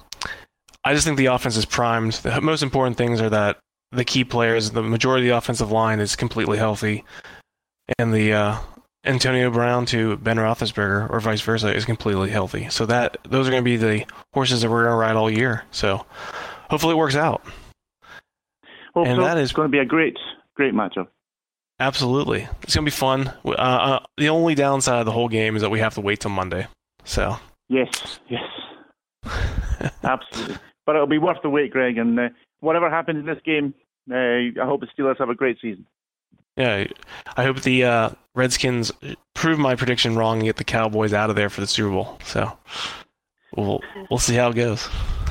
I just think the offense is primed. The most important things are that the key players, the majority of the offensive line is completely healthy, and the Antonio Brown to Ben Roethlisberger or vice versa is completely healthy. So those are going to be the horses that we're going to ride all year. So hopefully it works out. Well, and that is going to be a great matchup. Absolutely. It's going to be fun. The only downside of the whole game is that we have to wait till Monday. So Yes. Absolutely. But it'll be worth the wait, Greg. And whatever happens in this game, I hope the Steelers have a great season. Yeah, I hope the Redskins prove my prediction wrong and get the Cowboys out of there for the Super Bowl. So we'll see how it goes.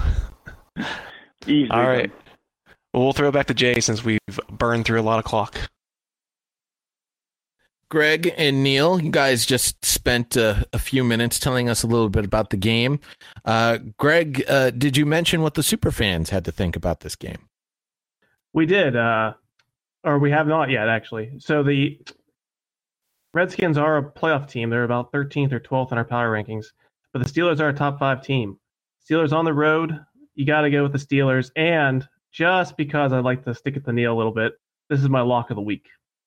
Easy. All right. Well, we'll throw it back to Jay since we've burned through a lot of clock. Greg and Neil, you guys just spent a few minutes telling us a little bit about the game. Greg, did you mention what the Superfans had to think about this game? We did, or we have not yet, actually. So the Redskins are a playoff team. They're about 13th or 12th in our power rankings, but the Steelers are a top 5 team. Steelers on the road, you got to go with the Steelers. And just because I like to stick it to Neil a little bit, this is my lock of the week.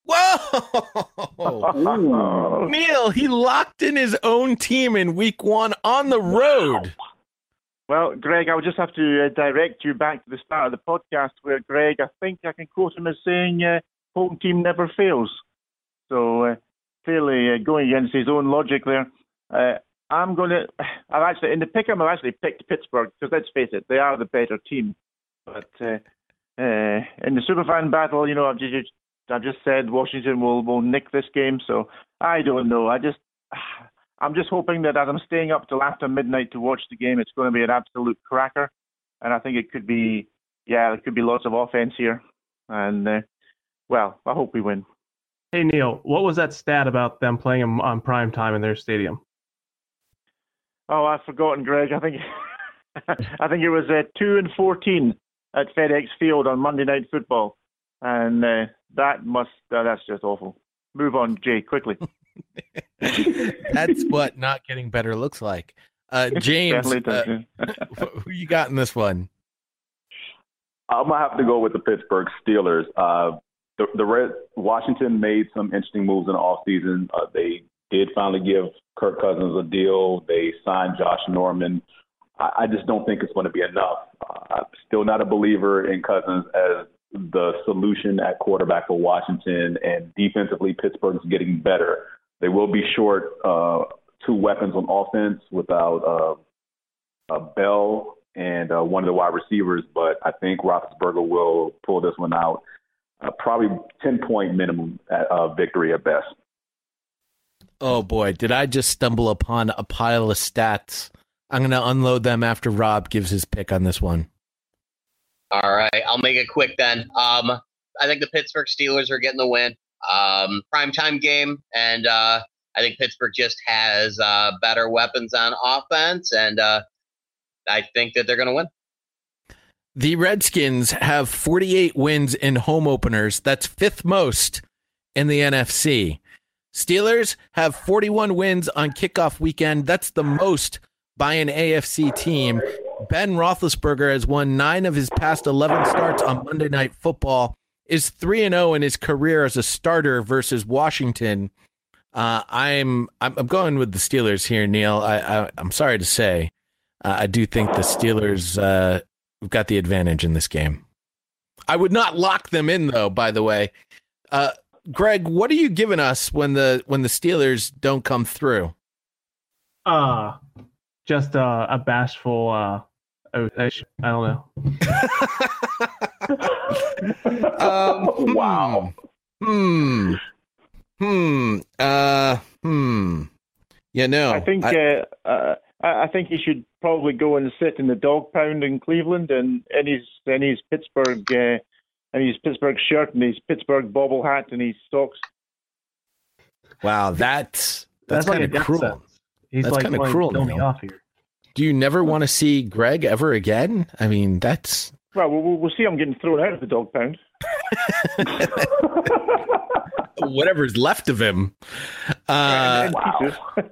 Whoa! Neil, he locked in his own team in week 1 on the road. Well, Greg, I would just have to direct you back to the start of the podcast where Greg, I think I can quote him as saying, home team never fails. So clearly going against his own logic there. In the pick'em, I've actually picked Pittsburgh because let's face it, they are the better team. But in the Superfan battle, I've just said Washington will nick this game, so I don't know. I'm just hoping that as I'm staying up till after midnight to watch the game, it's going to be an absolute cracker, and I think it could be, there could be lots of offense here, and I hope we win. Hey Neil, what was that stat about them playing on prime time in their stadium? Oh, I've forgotten, Greg. I think it was 2-14 at FedEx Field on Monday Night Football. And that's just awful. Move on, Jay, quickly. That's what not getting better looks like. James, who you got in this one? I'm going to have to go with the Pittsburgh Steelers. Washington made some interesting moves in the offseason. They did finally give Kirk Cousins a deal. They signed Josh Norman. I just don't think it's going to be enough. I'm still not a believer in Cousins as the solution at quarterback for Washington, and defensively, Pittsburgh's getting better. They will be short two weapons on offense without Bell and one of the wide receivers, but I think Roethlisberger will pull this one out. Probably 10-point minimum victory at best. Oh, boy. Did I just stumble upon a pile of stats? I'm going to unload them after Rob gives his pick on this one. All right. I'll make it quick then. I think the Pittsburgh Steelers are getting the win. Primetime game, and I think Pittsburgh just has better weapons on offense, and I think that they're going to win. The Redskins have 48 wins in home openers. That's fifth most in the NFC. Steelers have 41 wins on kickoff weekend. That's the most by an AFC team. Ben Roethlisberger has won 9 of his past 11 starts on Monday Night Football, is 3-0 in his career as a starter versus Washington. I'm going with the Steelers here, Neil. I'm sorry to say. I do think the Steelers have got the advantage in this game. I would not lock them in, though, by the way. Greg, what are you giving us when the Steelers don't come through? Just a bashful I don't know. Wow. Yeah, no. I think he should probably go and sit in the dog pound in Cleveland and his Pittsburgh shirt and his Pittsburgh bobble hat and his socks. Wow, that's kind of cruel. Sentence. He's that's like kind of cruel. Me off here. Do you never want to see Greg ever again? I mean, that's... Well, we'll see him getting thrown out of the dog pound. Whatever's left of him. Wow.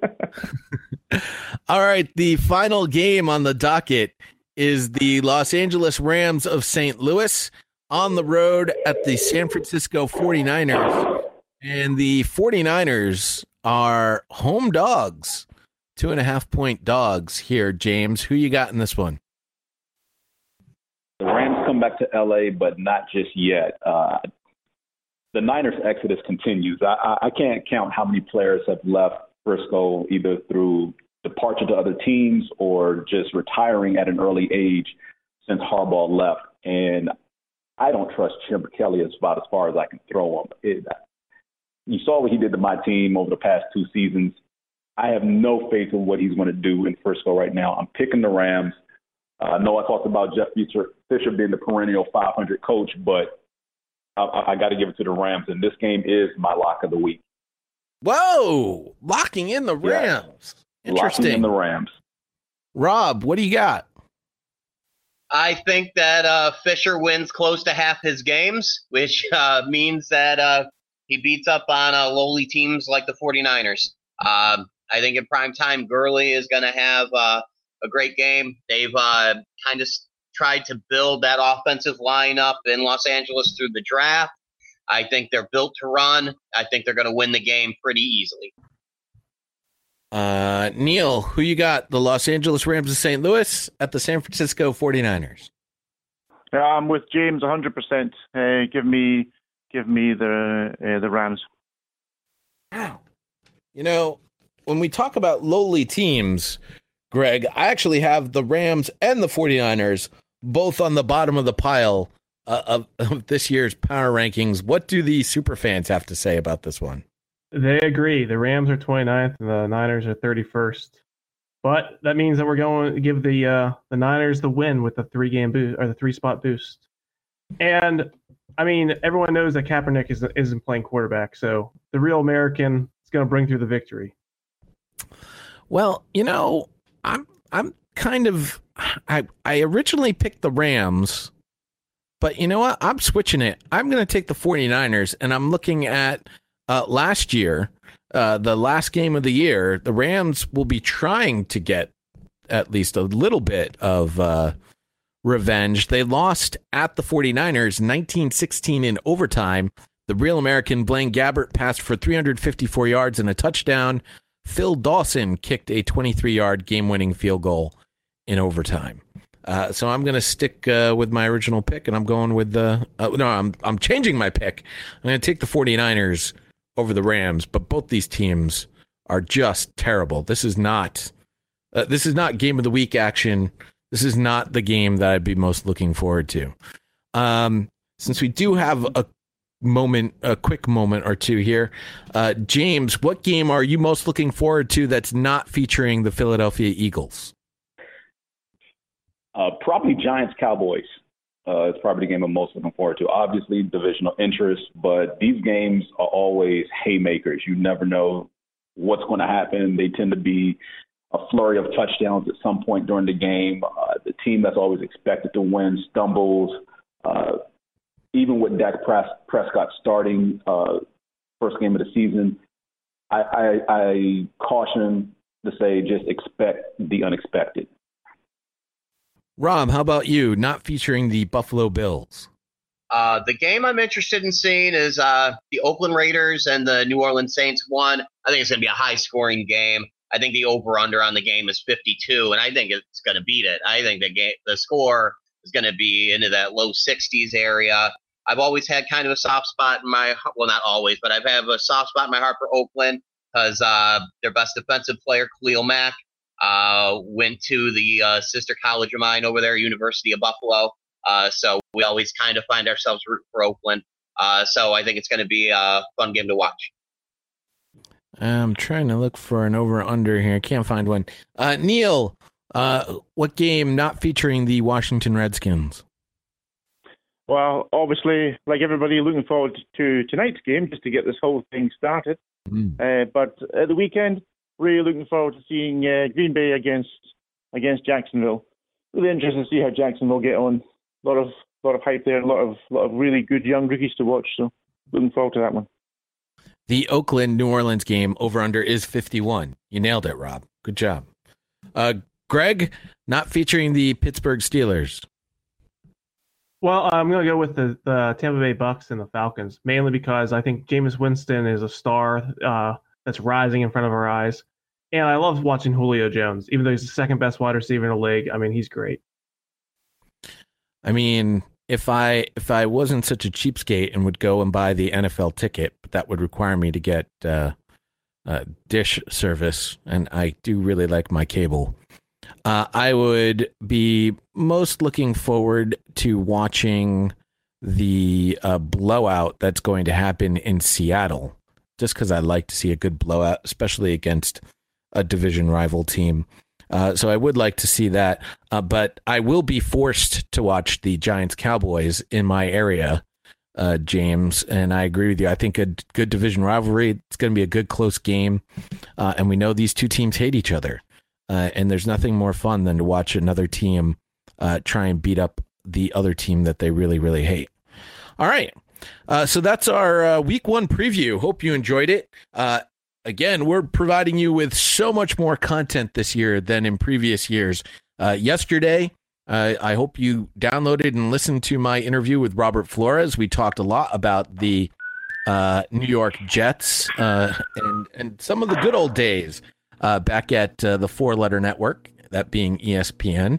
All right, the final game on the docket is the Los Angeles Rams of St. Louis on the road at the San Francisco 49ers. And the 49ers are home dogs. 2.5-point dogs here, James. Who you got in this one? The Rams come back to L.A., but not just yet. The Niners' exodus continues. I can't count how many players have left Frisco either through departure to other teams or just retiring at an early age since Harbaugh left. And I don't trust Chip Kelly about as far as I can throw him. You saw what he did to my team over the past 2 seasons. I have no faith in what he's going to do in Frisco right now. I'm picking the Rams. I know I talked about Jeff Fisher being the perennial 500 coach, but I got to give it to the Rams, and this game is my lock of the week. Whoa! Locking in the Rams. Yeah. Interesting. Locking in the Rams. Rob, what do you got? I think that Fisher wins close to half his games, which means that he beats up on lowly teams like the 49ers. I think in prime time, Gurley is going to have a great game. They've kind of tried to build that offensive lineup in Los Angeles through the draft. I think they're built to run. I think they're going to win the game pretty easily. Neil, who you got? The Los Angeles Rams of St. Louis at the San Francisco 49ers. I'm with James 100%. Give me the Rams. Wow. You know, when we talk about lowly teams, Greg, I actually have the Rams and the 49ers both on the bottom of the pile of this year's power rankings. What do the superfans have to say about this one? They agree. The Rams are 29th and the Niners are 31st. But that means that we're going to give the Niners the win with the 3-game boost or the 3-spot boost. And I mean, everyone knows that Kaepernick isn't playing quarterback, so the real American is going to bring through the victory. Well, you know, I'm kind of I originally picked the Rams, but you know what? I'm switching it. I'm going to take the 49ers, and I'm looking at last year, the last game of the year. The Rams will be trying to get at least a little bit of revenge. They lost at the 49ers 19-16 in overtime. The real American Blaine Gabbert passed for 354 yards and a touchdown. Phil Dawson kicked a 23-yard game-winning field goal in overtime. So I'm going to stick with my original pick, and I'm going with I'm changing my pick. I'm going to take the 49ers over the Rams, but both these teams are just terrible. This is not game of the week action. This is not the game that I'd be most looking forward to. Since we do have a quick moment or two here, James, what game are you most looking forward to that's not featuring the Philadelphia Eagles? Probably Giants-Cowboys. It's probably the game I'm most looking forward to. Obviously, divisional interest, but these games are always haymakers. You never know what's going to happen. They tend to be a flurry of touchdowns at some point during the game. The team that's always expected to win stumbles. Even with Dak Prescott starting first game of the season, I caution to say just expect the unexpected. Rob, how about you? Not featuring the Buffalo Bills. The game I'm interested in seeing is the Oakland Raiders and the New Orleans Saints one. I think it's going to be a high-scoring game. I think the over-under on the game is 52, and I think it's going to beat it. I think the score is going to be into that low 60s area. I've always had kind of a soft spot in my – well, not always, but I've had a soft spot in my heart for Oakland because their best defensive player, Khalil Mack, went to the sister college of mine over there, University of Buffalo. So we always kind of find ourselves rooting for Oakland. So I think it's going to be a fun game to watch. I'm trying to look for an over-under here. Can't find one. Neil, what game not featuring the Washington Redskins? Well, obviously, like everybody, looking forward to tonight's game just to get this whole thing started. But at the weekend, really looking forward to seeing Green Bay against Jacksonville. Really interested to see how Jacksonville get on. A lot of hype there, a lot of really good young rookies to watch. So looking forward to that one. The Oakland-New Orleans game over-under is 51. You nailed it, Rob. Good job. Greg, not featuring the Pittsburgh Steelers. Well, I'm going to go with the Tampa Bay Bucks and the Falcons, mainly because I think Jameis Winston is a star that's rising in front of our eyes. And I love watching Julio Jones, even though he's the second best wide receiver in the league. I mean, he's great. I mean, if I wasn't such a cheapskate and would go and buy the NFL ticket, but that would require me to get dish service, and I do really like my cable. I would be most looking forward to watching the blowout that's going to happen in Seattle, just because I like to see a good blowout, especially against a division rival team. So I would like to see that, but I will be forced to watch the Giants-Cowboys in my area, James, and I agree with you. I think a good division rivalry, it's going to be a good close game, and we know these two teams hate each other, and there's nothing more fun than to watch another team try and beat up the other team that they really, really hate. All right, so that's our Week 1 preview. Hope you enjoyed it. Again, we're providing you with so much more content this year than in previous years. Yesterday, I hope you downloaded and listened to my interview with Robert Flores. We talked a lot about the New York Jets and some of the good old days back at the four-letter network, that being ESPN.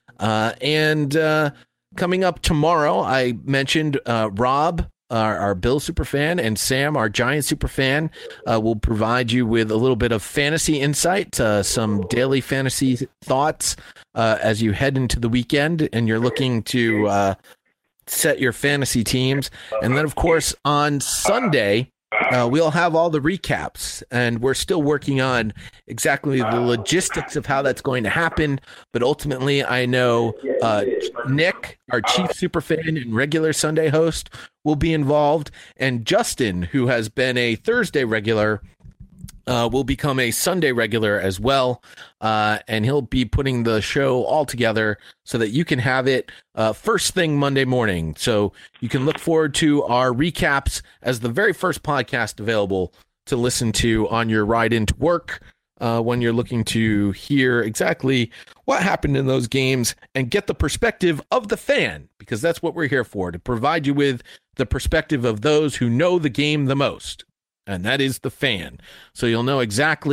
And coming up tomorrow, I mentioned Rob, our Bills superfan, and Sam, our Giants superfan, will provide you with a little bit of fantasy insight, some daily fantasy thoughts as you head into the weekend and you're looking to set your fantasy teams. And then, of course, on Sunday, we'll have all the recaps, and we're still working on exactly the logistics of how that's going to happen. But ultimately, I know Nick, our chief superfan and regular Sunday host, will be involved, and Justin, who has been a Thursday regular, will become a Sunday regular as well, and he'll be putting the show all together so that you can have it first thing Monday morning. So you can look forward to our recaps as the very first podcast available to listen to on your ride into work when you're looking to hear exactly what happened in those games and get the perspective of the fan, because that's what we're here for, to provide you with the perspective of those who know the game the most. And that is the fan. So you'll know exactly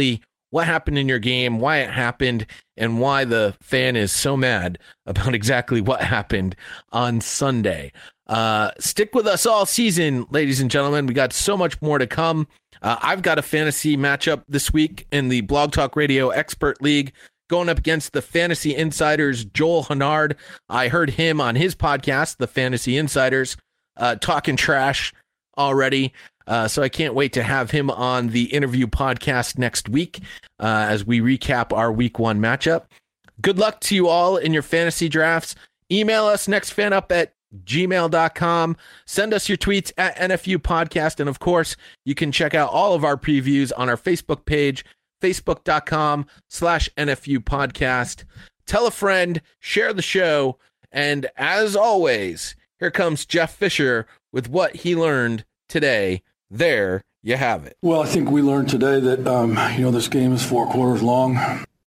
what happened in your game, why it happened, and why the fan is so mad about exactly what happened on Sunday. Stick with us all season, ladies and gentlemen. We got so much more to come. I've got a fantasy matchup this week in the Blog Talk Radio Expert League, going up against the Fantasy Insiders, Joel Hennard. I heard him on his podcast, The Fantasy Insiders, talking trash already. So I can't wait to have him on the interview podcast next week as we recap our week 1 matchup. Good luck to you all in your fantasy drafts. Email us nextfanup@gmail.com. Send us your tweets at NFU Podcast. And of course, you can check out all of our previews on our Facebook page, facebook.com/NFU Podcast. Tell a friend, share the show. And as always, here comes Jeff Fisher with what he learned today. There you have it. Well, I think we learned today that, this game is 4 quarters long.